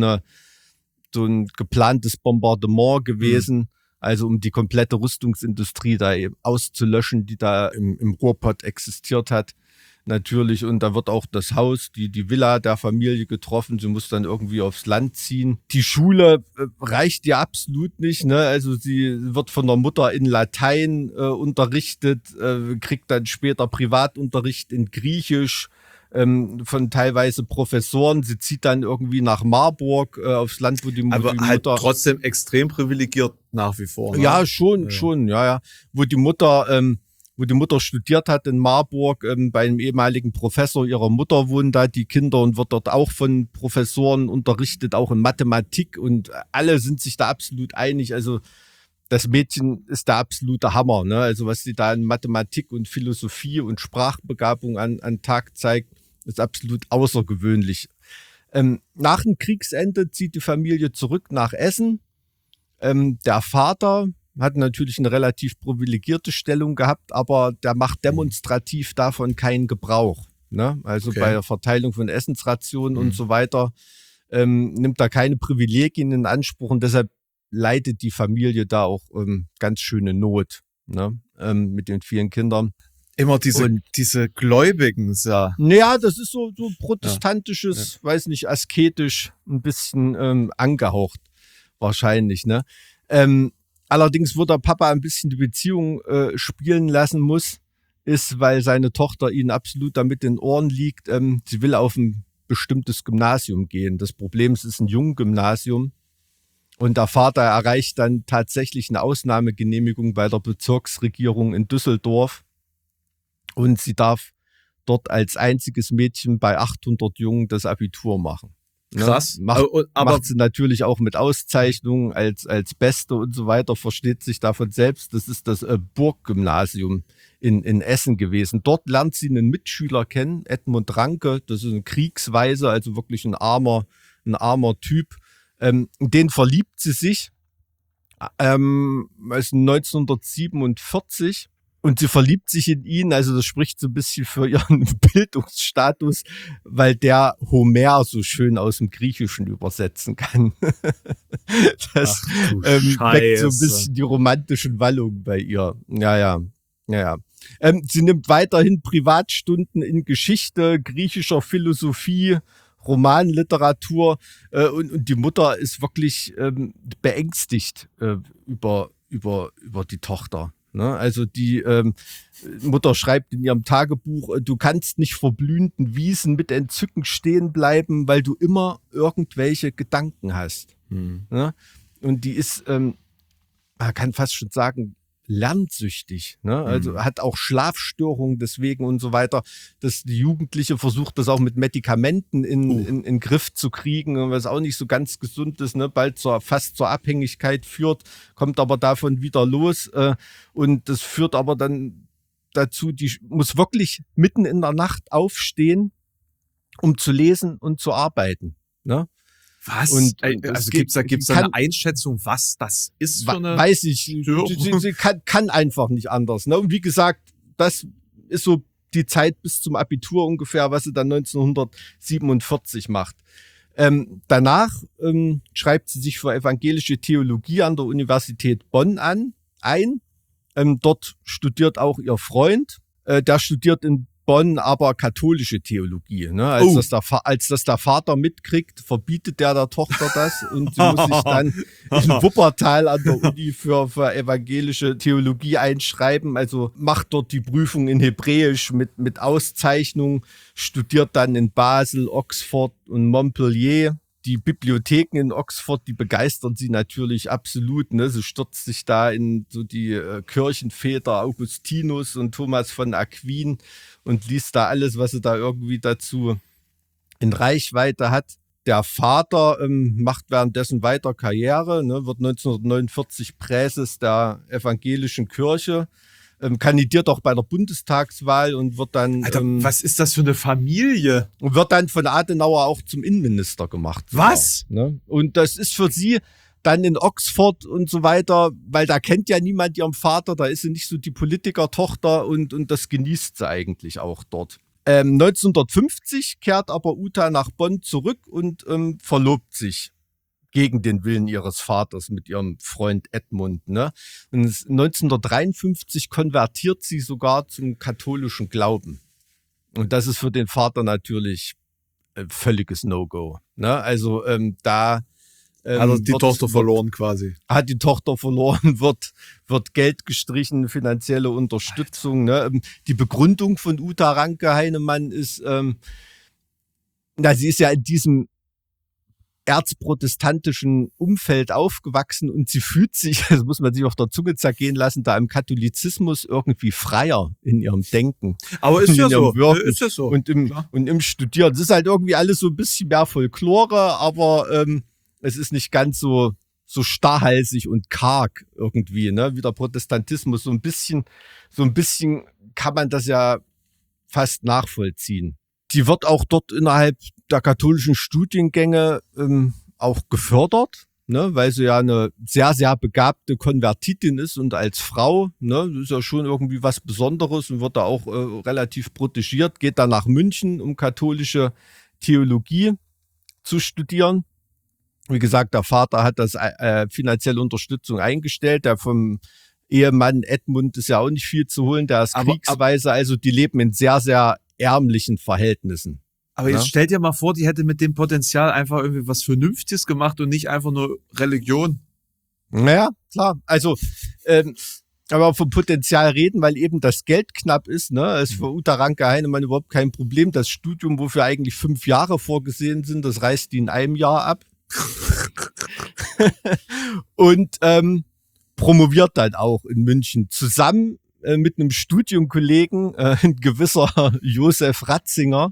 ein geplantes Bombardement gewesen. Also um die komplette Rüstungsindustrie da eben auszulöschen, die da im Ruhrpott existiert hat. Natürlich, und da wird auch das Haus, die Villa der Familie getroffen. Sie muss dann irgendwie aufs Land ziehen. Die Schule reicht ihr absolut nicht. Ne? Also sie wird von der Mutter in Latein unterrichtet, kriegt dann später Privatunterricht in Griechisch von teilweise Professoren. Sie zieht dann irgendwie nach Marburg aufs Land, wo die Mutter... Aber halt trotzdem extrem privilegiert nach wie vor. Ne? Ja, schon, ja. Wo die Mutter studiert hat in Marburg, bei einem ehemaligen Professor ihrer Mutter wohnen da die Kinder und wird dort auch von Professoren unterrichtet, auch in Mathematik, und alle sind sich da absolut einig. Also das Mädchen ist der absolute Hammer, ne? Also was sie da in Mathematik und Philosophie und Sprachbegabung an Tag zeigt, ist absolut außergewöhnlich. Nach dem Kriegsende zieht die Familie zurück nach Essen. Der Vater hat natürlich eine relativ privilegierte Stellung gehabt, aber der macht demonstrativ davon keinen Gebrauch. Ne? Also bei der Verteilung von Essensrationen und so weiter nimmt er keine Privilegien in Anspruch, und deshalb leidet die Familie da auch ganz schöne Not, ne? Mit den vielen Kindern. Immer diese Gläubigen, ja. Naja, das ist so protestantisches, weiß nicht, asketisch, ein bisschen angehaucht wahrscheinlich, ne? Allerdings, wo der Papa ein bisschen die Beziehung spielen lassen muss, ist, weil seine Tochter ihn absolut damit in den Ohren liegt. Sie will auf ein bestimmtes Gymnasium gehen. Das Problem ist, es ist ein Junggymnasium. Und der Vater erreicht dann tatsächlich eine Ausnahmegenehmigung bei der Bezirksregierung in Düsseldorf. Und sie darf dort als einziges Mädchen bei 800 Jungen das Abitur machen. Krass. Macht sie natürlich auch mit Auszeichnungen als Beste und so weiter, versteht sich davon selbst. Das ist das Burggymnasium in Essen gewesen. Dort lernt sie einen Mitschüler kennen, Edmund Ranke. Das ist ein Kriegsweise, also wirklich ein armer Typ. In den verliebt sie sich. Also 1947. Und sie verliebt sich in ihn, also das spricht so ein bisschen für ihren Bildungsstatus, weil der Homer so schön aus dem Griechischen übersetzen kann. Das weckt so ein bisschen die romantischen Wallungen bei ihr. Ja. Sie nimmt weiterhin Privatstunden in Geschichte, griechischer Philosophie, Romanliteratur, und die Mutter ist wirklich beängstigt über die Tochter. Also die Mutter schreibt in ihrem Tagebuch, du kannst nicht vor blühenden Wiesen mit Entzücken stehen bleiben, weil du immer irgendwelche Gedanken hast. Ne? Und die ist, man kann fast schon sagen, lernsüchtig. Ne? Also hat auch Schlafstörungen deswegen und so weiter. Dass die Jugendliche versucht, das auch mit Medikamenten in den Griff zu kriegen, was auch nicht so ganz gesund ist, ne? Bald fast zur Abhängigkeit führt, kommt aber davon wieder los. Und das führt aber dann dazu, die muss wirklich mitten in der Nacht aufstehen, um zu lesen und zu arbeiten. Ne? Was? Und also gibt's da eine Einschätzung, was das ist für eine... Weiß ich. Sie kann einfach nicht anders. Ne? Und wie gesagt, das ist so die Zeit bis zum Abitur ungefähr, was sie dann 1947 macht. Danach schreibt sie sich für evangelische Theologie an der Universität Bonn ein. Dort studiert auch ihr Freund. Der studiert in Bonn aber katholische Theologie. Ne? Als das der Vater mitkriegt, verbietet der Tochter das und sie muss sich dann in Wuppertal an der Uni für evangelische Theologie einschreiben. Also macht dort die Prüfung in Hebräisch mit Auszeichnung, studiert dann in Basel, Oxford und Montpellier. Die Bibliotheken in Oxford, die begeistern sie natürlich absolut. Ne? Sie stürzt sich da in so die Kirchenväter Augustinus und Thomas von Aquin und liest da alles, was sie da irgendwie dazu in Reichweite hat. Der Vater macht währenddessen weiter Karriere, ne? Wird 1949 Präses der evangelischen Kirche, kandidiert auch bei der Bundestagswahl und wird dann... Alter, was ist das für eine Familie? Und wird dann von Adenauer auch zum Innenminister gemacht. Was? Ne? Und das ist für sie dann in Oxford und so weiter, weil da kennt ja niemand ihren Vater, da ist sie nicht so die Politikertochter und das genießt sie eigentlich auch dort. 1950 kehrt aber Uta nach Bonn zurück und verlobt sich gegen den Willen ihres Vaters mit ihrem Freund Edmund. Ne? Und 1953 konvertiert sie sogar zum katholischen Glauben. Und das ist für den Vater natürlich völliges No-Go. Ne? Also da also die Tochter verloren quasi. Hat die Tochter verloren, wird Geld gestrichen, finanzielle Unterstützung. Ne? Die Begründung von Uta Ranke-Heinemann ist, sie ist ja in diesem erzprotestantischen Umfeld aufgewachsen und sie fühlt sich, das muss man sich auf der Zunge zergehen lassen, da im Katholizismus irgendwie freier in ihrem Denken. Aber ist ja so. Ist ja so. Und im Studieren. Es ist halt irgendwie alles so ein bisschen mehr Folklore, aber es ist nicht ganz so starrhalsig und karg irgendwie, ne, wie der Protestantismus. So ein bisschen kann man das ja fast nachvollziehen. Die wird auch dort innerhalb der katholischen Studiengänge auch gefördert, ne, weil sie ja eine sehr, sehr begabte Konvertitin ist und als Frau, ne, ist ja schon irgendwie was Besonderes und wird da auch relativ protegiert, geht dann nach München, um katholische Theologie zu studieren. Wie gesagt, der Vater hat das finanzielle Unterstützung eingestellt, der vom Ehemann Edmund ist ja auch nicht viel zu holen, der ist kriegsweise, also die leben in sehr, sehr ärmlichen Verhältnissen. Aber jetzt stell dir mal vor, die hätte mit dem Potenzial einfach irgendwie was Vernünftiges gemacht und nicht einfach nur Religion. Naja, klar. Also, aber vom Potenzial reden, weil eben das Geld knapp ist, ne, ist für Uta Ranke-Heinemann überhaupt kein Problem. Das Studium, wofür eigentlich 5 Jahre vorgesehen sind, das reißt die in einem Jahr ab. Und promoviert dann auch in München zusammen mit einem Studienkollegen, ein gewisser Josef Ratzinger,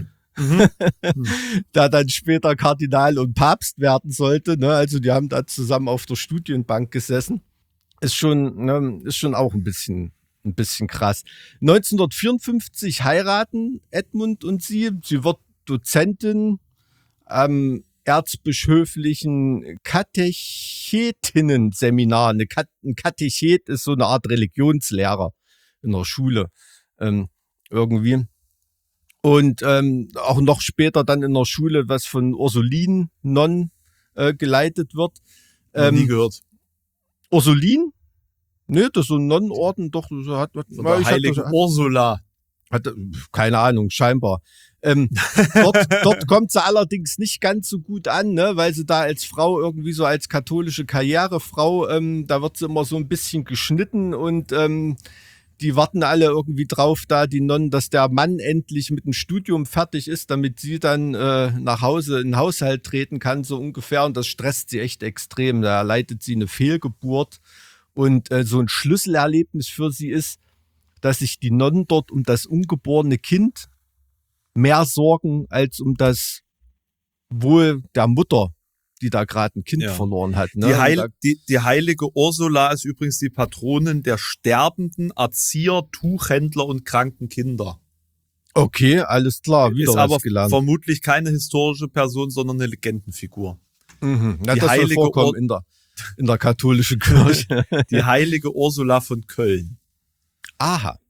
der dann später Kardinal und Papst werden sollte. Ne? Also die haben da zusammen auf der Studienbank gesessen. Ist schon auch ein bisschen krass. 1954 heiraten Edmund und sie. Sie wird Dozentin am erzbischöflichen Katechetinnen-Seminar. Ein Katechet ist so eine Art Religionslehrer in der Schule irgendwie. Und auch noch später dann in der Schule, was von Ursulinen-Nonnen geleitet wird. Nie gehört. Ursulin? Ne, das ist so ein Nonnenorden, doch. Heilige Ursula. Keine Ahnung, scheinbar. Dort kommt sie allerdings nicht ganz so gut an, ne, weil sie da als Frau irgendwie so als katholische Karrierefrau, da wird sie immer so ein bisschen geschnitten und die warten alle irgendwie drauf da, die Nonnen, dass der Mann endlich mit dem Studium fertig ist, damit sie dann nach Hause in den Haushalt treten kann, so ungefähr. Und das stresst sie echt extrem. Da erleidet sie eine Fehlgeburt. Und so ein Schlüsselerlebnis für sie ist, dass sich die Nonnen dort um das ungeborene Kind mehr sorgen als um das Wohl der Mutter, die da gerade ein Kind verloren hat. Ne? Die heilige Ursula ist übrigens die Patronin der sterbenden Erzieher, Tuchhändler und kranken Kinder. Okay, alles klar. Wieder ist was aber gelernt. Vermutlich keine historische Person, sondern eine Legendenfigur. Mhm. Ja, die das heilige soll vorkommen in der katholischen Kirche. Die heilige Ursula von Köln. Aha.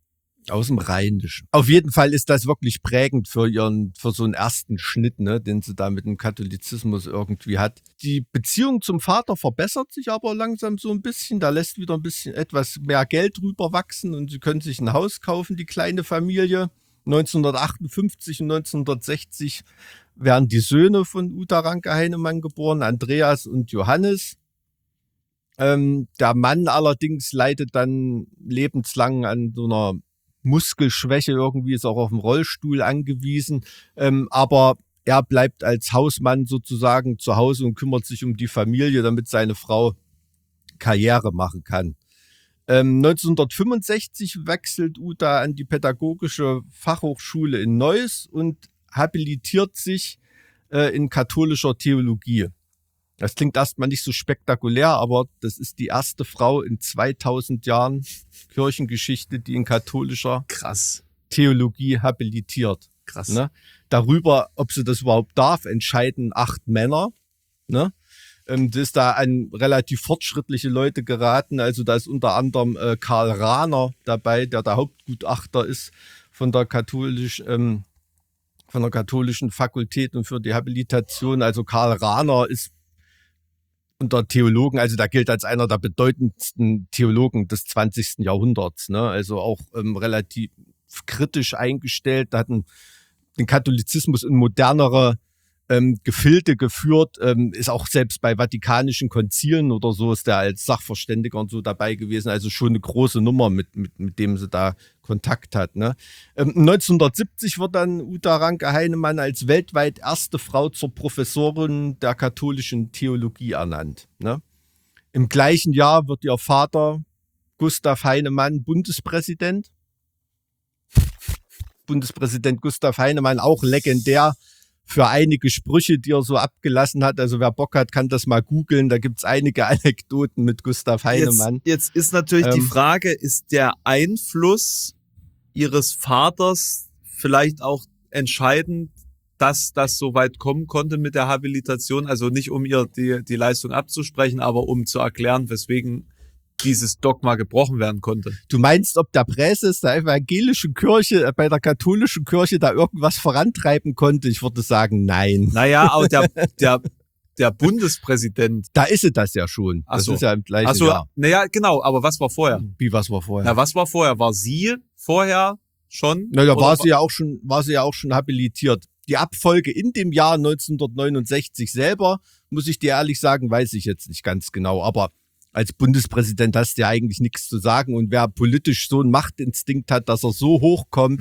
Aus dem Rheinischen. Auf jeden Fall ist das wirklich prägend für so einen ersten Schnitt, ne, den sie da mit dem Katholizismus irgendwie hat. Die Beziehung zum Vater verbessert sich aber langsam so ein bisschen. Da lässt wieder ein bisschen etwas mehr Geld drüber wachsen und sie können sich ein Haus kaufen, die kleine Familie. 1958 und 1960 werden die Söhne von Uta Ranke-Heinemann geboren, Andreas und Johannes. Der Mann allerdings leidet dann lebenslang an so einer Muskelschwäche, irgendwie ist auch auf dem Rollstuhl angewiesen, aber er bleibt als Hausmann sozusagen zu Hause und kümmert sich um die Familie, damit seine Frau Karriere machen kann. 1965 wechselt Uta an die Pädagogische Fachhochschule in Neuss und habilitiert sich in katholischer Theologie. Das klingt erstmal nicht so spektakulär, aber das ist die erste Frau in 2000 Jahren Kirchengeschichte, die in katholischer Theologie habilitiert. Krass. Ne? Darüber, ob sie das überhaupt darf, entscheiden 8 Männer. Ne? Das ist da an relativ fortschrittliche Leute geraten. Also da ist unter anderem Karl Rahner dabei, der Hauptgutachter ist von der katholischen Fakultät und für die Habilitation. Also Karl Rahner ist unter Theologen, also der gilt als einer der bedeutendsten Theologen des 20. Jahrhunderts, ne? Also auch relativ kritisch eingestellt, hat den Katholizismus in modernere Gefilde geführt, ist auch selbst bei vatikanischen Konzilen oder so ist der als Sachverständiger und so dabei gewesen, also schon eine große Nummer, mit dem sie da Kontakt hat. Ne? 1970 wird dann Uta Ranke-Heinemann als weltweit erste Frau zur Professorin der katholischen Theologie ernannt. Ne? Im gleichen Jahr wird ihr Vater Gustav Heinemann Bundespräsident. Bundespräsident Gustav Heinemann, auch legendär für einige Sprüche, die er so abgelassen hat. Also wer Bock hat, kann das mal googeln. Da gibt's einige Anekdoten mit Gustav Heinemann. Jetzt ist natürlich die Frage, ist der Einfluss ihres Vaters vielleicht auch entscheidend, dass das so weit kommen konnte mit der Habilitation? Also nicht um ihr die Leistung abzusprechen, aber um zu erklären, weswegen dieses Dogma gebrochen werden konnte. Du meinst, ob der Präses der evangelischen Kirche bei der katholischen Kirche da irgendwas vorantreiben konnte? Ich würde sagen, nein. Naja, aber der Bundespräsident. Da ist sie das ja schon. Das ist ja im gleichen Jahr. Naja, genau, aber was war vorher? Wie, was war vorher? Na, was war vorher? War sie vorher schon? Na, da war sie ja auch schon habilitiert. Die Abfolge in dem Jahr 1969 selber, muss ich dir ehrlich sagen, weiß ich jetzt nicht ganz genau, aber als Bundespräsident hast du ja eigentlich nichts zu sagen. Und wer politisch so einen Machtinstinkt hat, dass er so hochkommt,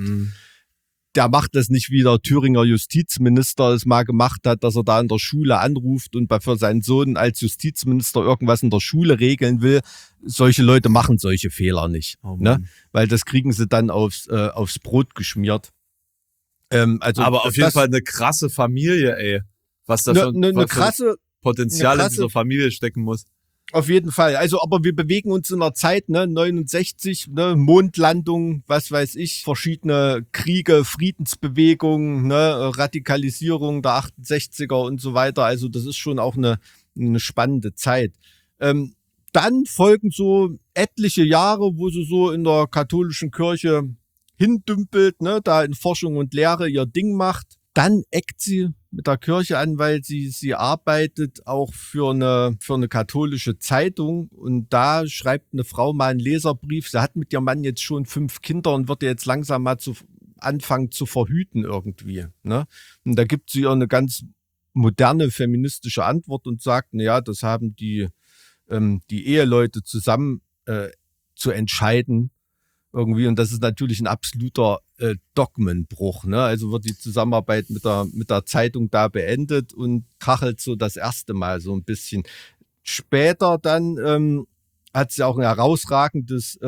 der macht das nicht, wie der Thüringer Justizminister es mal gemacht hat, dass er da in der Schule anruft und für seinen Sohn als Justizminister irgendwas in der Schule regeln will. Solche Leute machen solche Fehler nicht, ne? Weil das kriegen sie dann aufs Brot geschmiert. Also aber auf jeden Fall eine krasse Familie, ey. Was da für ein Potenzial in dieser Familie stecken muss. Auf jeden Fall. Also, aber wir bewegen uns in einer Zeit, ne, 69, ne, Mondlandung, was weiß ich, verschiedene Kriege, Friedensbewegungen, ne, Radikalisierung der 68er und so weiter. Also, das ist schon auch eine spannende Zeit. Dann folgen so etliche Jahre, wo sie so in der katholischen Kirche hindümpelt, ne, da in Forschung und Lehre ihr Ding macht. Dann eckt sie mit der Kirche an, weil sie arbeitet auch für eine katholische Zeitung und da schreibt eine Frau mal einen Leserbrief. Sie hat mit ihrem Mann jetzt schon 5 Kinder und wird jetzt langsam mal anfangen zu verhüten irgendwie. Ne? Und da gibt sie ihr eine ganz moderne feministische Antwort und sagt, naja, das haben die Eheleute zusammen zu entscheiden. Irgendwie, und das ist natürlich ein absoluter Dogmenbruch, ne? Also wird die Zusammenarbeit mit der Zeitung da beendet und kachelt so das erste Mal so ein bisschen. Später dann hat sie auch ein herausragendes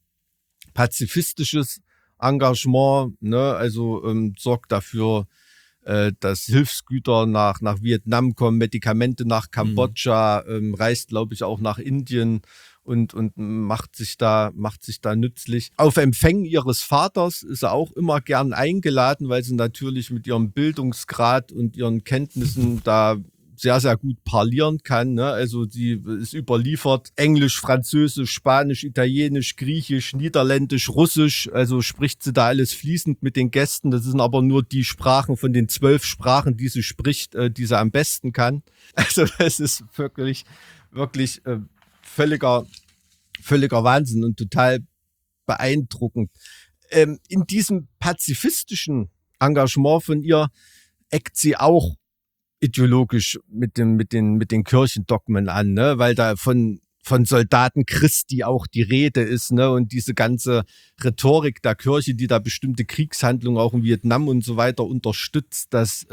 pazifistisches Engagement, ne? Also sorgt dafür, dass Hilfsgüter nach Vietnam kommen, Medikamente nach Kambodscha, reist, glaube ich, auch nach Indien und macht sich da nützlich. Auf Empfängen ihres Vaters ist er auch immer gern eingeladen, weil sie natürlich mit ihrem Bildungsgrad und ihren Kenntnissen da sehr, sehr gut parlieren kann. Ne? Also die ist überliefert Englisch, Französisch, Spanisch, Italienisch, Griechisch, Niederländisch, Russisch. Also spricht sie da alles fließend mit den Gästen. Das sind aber nur die Sprachen von den 12 Sprachen, die sie spricht, die sie am besten kann. Also das ist wirklich völliger Wahnsinn und total beeindruckend. In diesem pazifistischen Engagement von ihr eckt sie auch ideologisch mit den Kirchendogmen an, ne? Weil da von Soldaten Christi auch die Rede ist, ne? Und diese ganze Rhetorik der Kirche, die da bestimmte Kriegshandlungen auch in Vietnam und so weiter unterstützt, das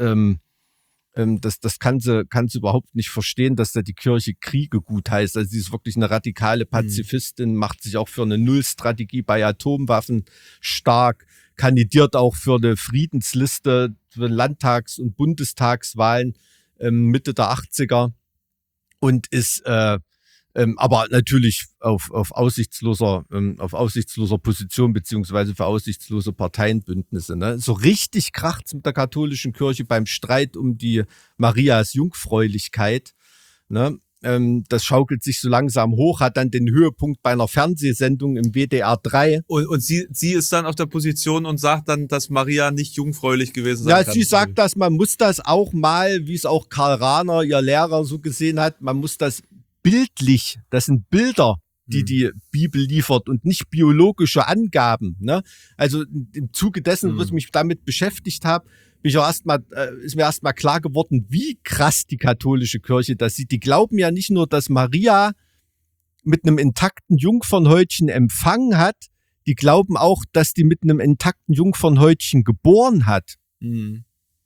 kann sie überhaupt nicht verstehen, dass da die Kirche Kriege gut heißt. Also sie ist wirklich eine radikale Pazifistin, macht sich auch für eine Nullstrategie bei Atomwaffen stark, kandidiert auch für eine Friedensliste für Landtags- und Bundestagswahlen Mitte der 80er und ist aber natürlich auf aussichtsloser Position beziehungsweise für aussichtslose Parteienbündnisse. Ne? So richtig kracht's mit der katholischen Kirche beim Streit um die Marias Jungfräulichkeit. Ne? Das schaukelt sich so langsam hoch, hat dann den Höhepunkt bei einer Fernsehsendung im WDR 3. Und sie ist dann auf der Position und sagt dann, dass Maria nicht jungfräulich gewesen sein kann. Ja, sie sagt, dass man muss das auch mal, wie es auch Karl Rahner, ihr Lehrer, so gesehen hat, man muss das bildlich, das sind Bilder, die Bibel liefert und nicht biologische Angaben. Ne? Also im Zuge dessen, was ich mich damit beschäftigt habe, ist mir erstmal klar geworden, wie krass die katholische Kirche das sieht. Die glauben ja nicht nur, dass Maria mit einem intakten Jungfernhäutchen empfangen hat, die glauben auch, dass die mit einem intakten Jungfernhäutchen geboren hat. Ne?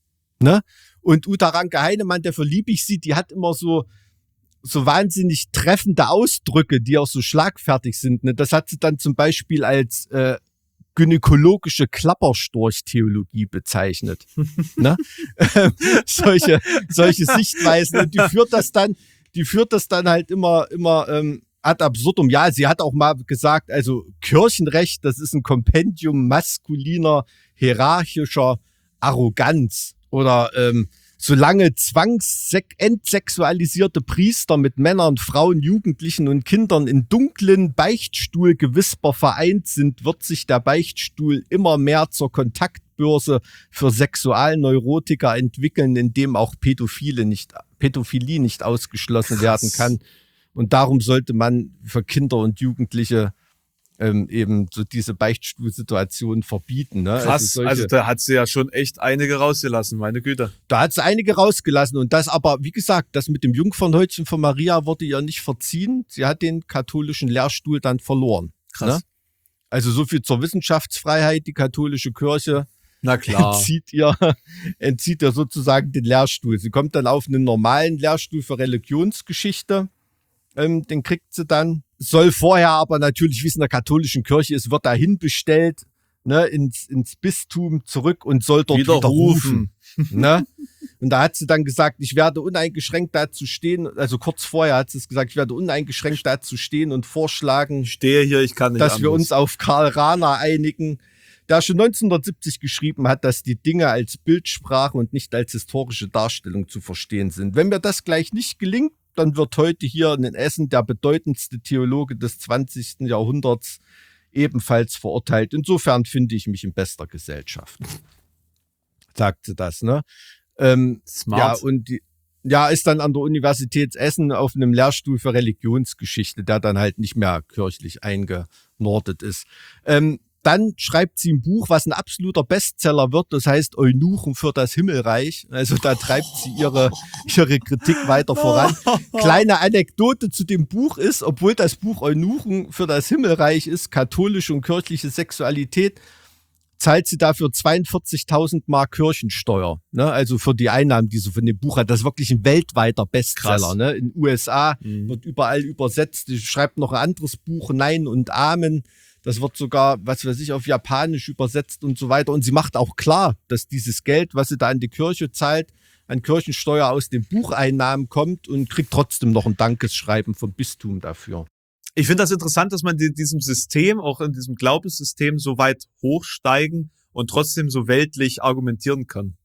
Und Uta Ranke-Heinemann, der für liebig sieht, die hat immer so wahnsinnig treffende Ausdrücke, die auch so schlagfertig sind. Ne? Das hat sie dann zum Beispiel als gynäkologische Klapperstorch-Theologie bezeichnet. Ne? solche Sichtweisen. Und die führt das dann halt immer ad absurdum. Ja, sie hat auch mal gesagt, also Kirchenrecht, das ist ein Kompendium maskuliner, hierarchischer Arroganz. Oder solange entsexualisierte Priester mit Männern, Frauen, Jugendlichen und Kindern in dunklen Beichtstuhlgewisper vereint sind, wird sich der Beichtstuhl immer mehr zur Kontaktbörse für Sexualneurotiker entwickeln, in dem auch Pädophilie nicht ausgeschlossen werden kann. Und darum sollte man für Kinder und Jugendliche eben so diese Beichtstuhlsituation verbieten. Ne? Krass, also da hat sie ja schon echt einige rausgelassen, meine Güte. Da hat sie einige rausgelassen und das aber, wie gesagt, das mit dem Jungfernhäutchen von Maria wurde ihr nicht verziehen. Sie hat den katholischen Lehrstuhl dann verloren. Krass. Ne? Also so viel zur Wissenschaftsfreiheit, die katholische Kirche. Na klar. Entzieht ihr sozusagen den Lehrstuhl. Sie kommt dann auf einen normalen Lehrstuhl für Religionsgeschichte. Den kriegt sie dann. Soll vorher aber natürlich, wie es in der katholischen Kirche ist, wird dahin bestellt, ne, ins Bistum zurück und soll dort widerrufen. Ne? Und da hat sie dann gesagt, ich werde uneingeschränkt dazu stehen, also kurz vorher hat sie es gesagt, ich werde uneingeschränkt dazu stehen und vorschlagen, ich stehe hier, ich kann nicht dass anders. Wir uns auf Karl Rahner einigen, der schon 1970 geschrieben hat, dass die Dinge als Bildsprache und nicht als historische Darstellung zu verstehen sind. Wenn mir das gleich nicht gelingt, dann wird heute hier in Essen der bedeutendste Theologe des 20. Jahrhunderts ebenfalls verurteilt. Insofern finde ich mich in bester Gesellschaft. Sagte das, ne? Smart. Ist dann an der Universität Essen auf einem Lehrstuhl für Religionsgeschichte, der dann halt nicht mehr kirchlich eingenordet ist. Dann schreibt sie ein Buch, was ein absoluter Bestseller wird. Das heißt Eunuchen für das Himmelreich. Also da treibt sie ihre Kritik weiter voran. Kleine Anekdote zu dem Buch ist, obwohl das Buch Eunuchen für das Himmelreich ist, katholische und kirchliche Sexualität, zahlt sie dafür 42.000 Mark Kirchensteuer. Ne? Also für die Einnahmen, die sie von dem Buch hat. Das ist wirklich ein weltweiter Bestseller. Ne? In den USA wird überall übersetzt. Sie schreibt noch ein anderes Buch, Nein und Amen. Das wird sogar, was weiß ich, auf Japanisch übersetzt und so weiter. Und sie macht auch klar, dass dieses Geld, was sie da an die Kirche zahlt, an Kirchensteuer aus den Bucheinnahmen kommt und kriegt trotzdem noch ein Dankesschreiben vom Bistum dafür. Ich finde das interessant, dass man in diesem System, auch in diesem Glaubenssystem, so weit hochsteigen und trotzdem so weltlich argumentieren kann.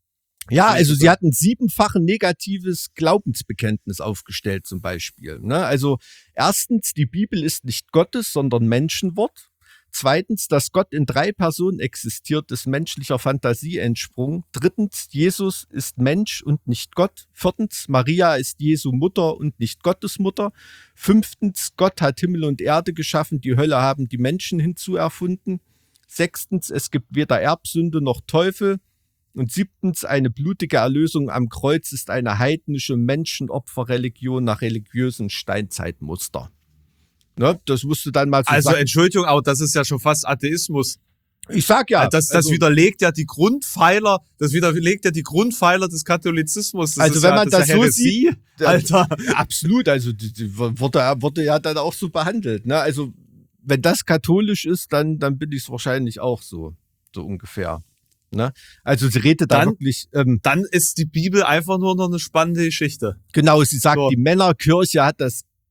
Ja, also sie hatten 7-fache negatives Glaubensbekenntnis aufgestellt zum Beispiel. Ne? Also erstens, die Bibel ist nicht Gottes, sondern Menschenwort. Zweitens, dass Gott in 3 Personen existiert, ist menschlicher Fantasie entsprungen. Drittens, Jesus ist Mensch und nicht Gott. Viertens, Maria ist Jesu Mutter und nicht Gottes Mutter. Fünftens, Gott hat Himmel und Erde geschaffen, die Hölle haben die Menschen hinzuerfunden. Sechstens, es gibt weder Erbsünde noch Teufel. Und 7. eine blutige Erlösung am Kreuz ist eine heidnische Menschenopferreligion nach religiösen Steinzeitmuster. Ne, das musst du dann mal so Also sagen. Entschuldigung, aber das ist ja schon fast Atheismus. Ich sag ja. Das also, widerlegt ja die Grundpfeiler, des Katholizismus. Das also ist wenn ja, man das das ist ja so Heresie, sieht, Alter. absolut, also die wurde ja dann auch so behandelt. Ne? Also wenn das katholisch ist, dann bin ich es wahrscheinlich auch so ungefähr. Ne? Also sie redet da Dann- wirklich, Dann ist die Bibel einfach nur noch eine spannende Geschichte. genau, sie sagt, So. die Männerkirche hat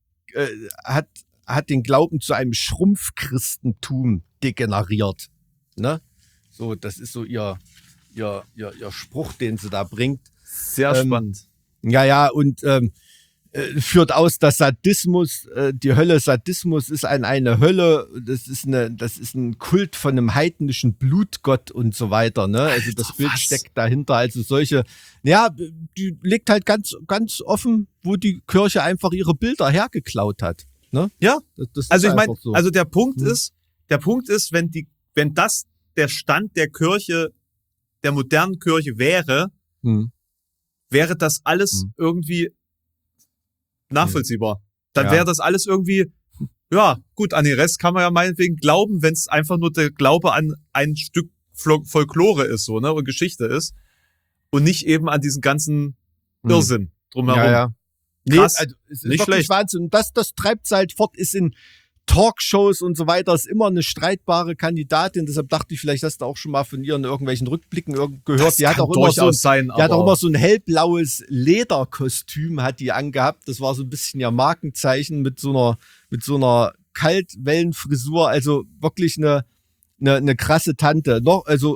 hat den Glauben zu einem Schrumpfchristentum degeneriert. Ne? So, das ist so ihr Spruch, den sie da bringt. Sehr spannend. Ja, und führt aus, dass Sadismus, die Hölle Sadismus ist eine Hölle, das ist ein Kult von einem heidnischen Blutgott und so weiter, ne? Also das Bild was? steckt dahinter, also solche, ja, die legt halt ganz offen, wo die Kirche einfach ihre Bilder hergeklaut hat, ne? Ja. Das Also ist ich meine, einfach so. also der Punkt ist, wenn das der Stand der Kirche, der modernen Kirche wäre, wäre das alles irgendwie nachvollziehbar. Dann Ja. wäre das alles irgendwie, ja, gut, an den Rest kann man ja meinetwegen glauben, wenn es einfach nur der Glaube an ein Stück Folklore ist, so, ne, und Geschichte ist. Und nicht eben an diesen ganzen Irrsinn drumherum. Ja. Nee, Krass. also es ist Nicht wirklich schlecht. Wahnsinn. Und das treibt es halt fort, ist in Talkshows und so weiter, ist immer eine streitbare Kandidatin. Deshalb dachte ich, vielleicht hast du auch schon mal von ihr in irgendwelchen Rückblicken gehört. Das Die hat kann auch immer durchaus sein, die hat auch aber- immer so ein hellblaues Lederkostüm hat die angehabt. Das war so ein bisschen ihr Markenzeichen mit so einer Kaltwellenfrisur. Also wirklich eine krasse Tante. Noch, also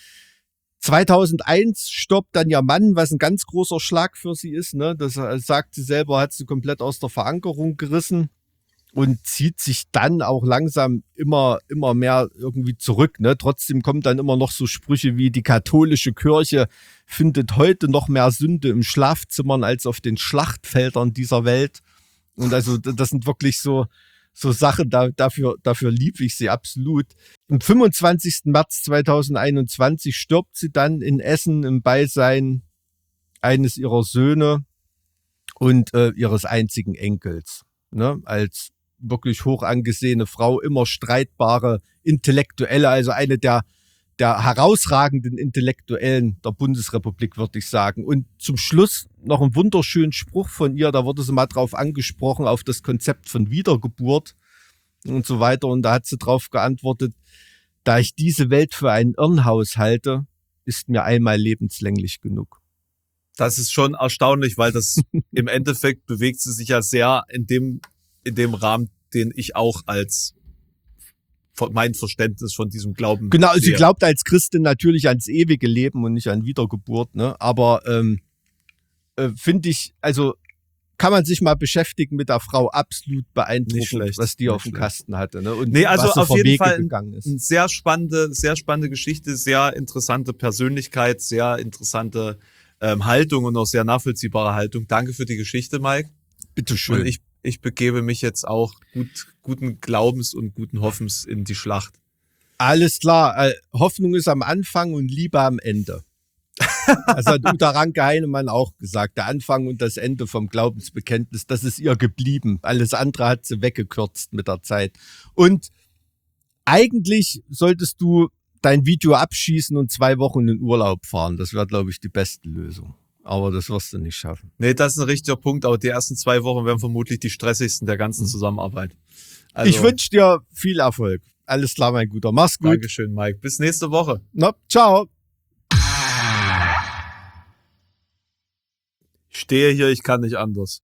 2001 stirbt dann ihr Mann, was ein ganz großer Schlag für sie ist. Ne? Das sagt sie selber, hat sie komplett aus der Verankerung gerissen und zieht sich dann auch langsam immer mehr irgendwie zurück. Ne? Trotzdem kommen dann immer noch so Sprüche wie, die katholische Kirche findet heute noch mehr Sünde im Schlafzimmern als auf den Schlachtfeldern dieser Welt. Und also das sind wirklich so Sachen, dafür liebe ich sie absolut. Am 25. März 2021 stirbt sie dann in Essen im Beisein eines ihrer Söhne und ihres einzigen Enkels. Ne? Als wirklich hoch angesehene Frau, immer streitbare Intellektuelle, also eine der herausragenden Intellektuellen der Bundesrepublik, würde ich sagen. Und zum Schluss noch einen wunderschönen Spruch von ihr, da wurde sie mal drauf angesprochen, auf das Konzept von Wiedergeburt und so weiter. Und da hat sie drauf geantwortet, da ich diese Welt für ein Irrenhaus halte, ist mir einmal lebenslänglich genug. Das ist schon erstaunlich, weil das im Endeffekt bewegt sie sich ja sehr in dem Rahmen, den ich auch als mein Verständnis von diesem Glauben Genau, sie sehe. glaubt als Christin natürlich ans ewige Leben und nicht an Wiedergeburt, ne? Aber finde ich, also kann man sich mal beschäftigen mit der Frau, absolut Nicht beeindruckend, schlecht, was die nicht auf dem schlecht. Kasten hatte. Ne? Und Nee, also was so auf vor jeden Wege Fall gegangen ist. eine sehr spannende Geschichte, sehr interessante Persönlichkeit, sehr interessante Haltung und auch sehr nachvollziehbare Haltung. Danke für die Geschichte, Mike. Bitteschön. Und ich begebe mich jetzt auch guten Glaubens und guten Hoffens in die Schlacht. Alles klar, Hoffnung ist am Anfang und Liebe am Ende. Das hat Uta Ranke-Heinemann auch gesagt. Der Anfang und das Ende vom Glaubensbekenntnis, das ist ihr geblieben. Alles andere hat sie weggekürzt mit der Zeit. Und eigentlich solltest du dein Video abschießen und 2 Wochen in Urlaub fahren. Das wäre, glaube ich, die beste Lösung. Aber das wirst du nicht schaffen. Nee, das ist ein richtiger Punkt, aber die ersten 2 Wochen werden vermutlich die stressigsten der ganzen Zusammenarbeit. Also, Ich wünsche dir viel Erfolg. Alles klar, mein Guter. Mach's gut. Dankeschön, Mike. Bis nächste Woche. Na, ciao. Ich stehe hier, ich kann nicht anders.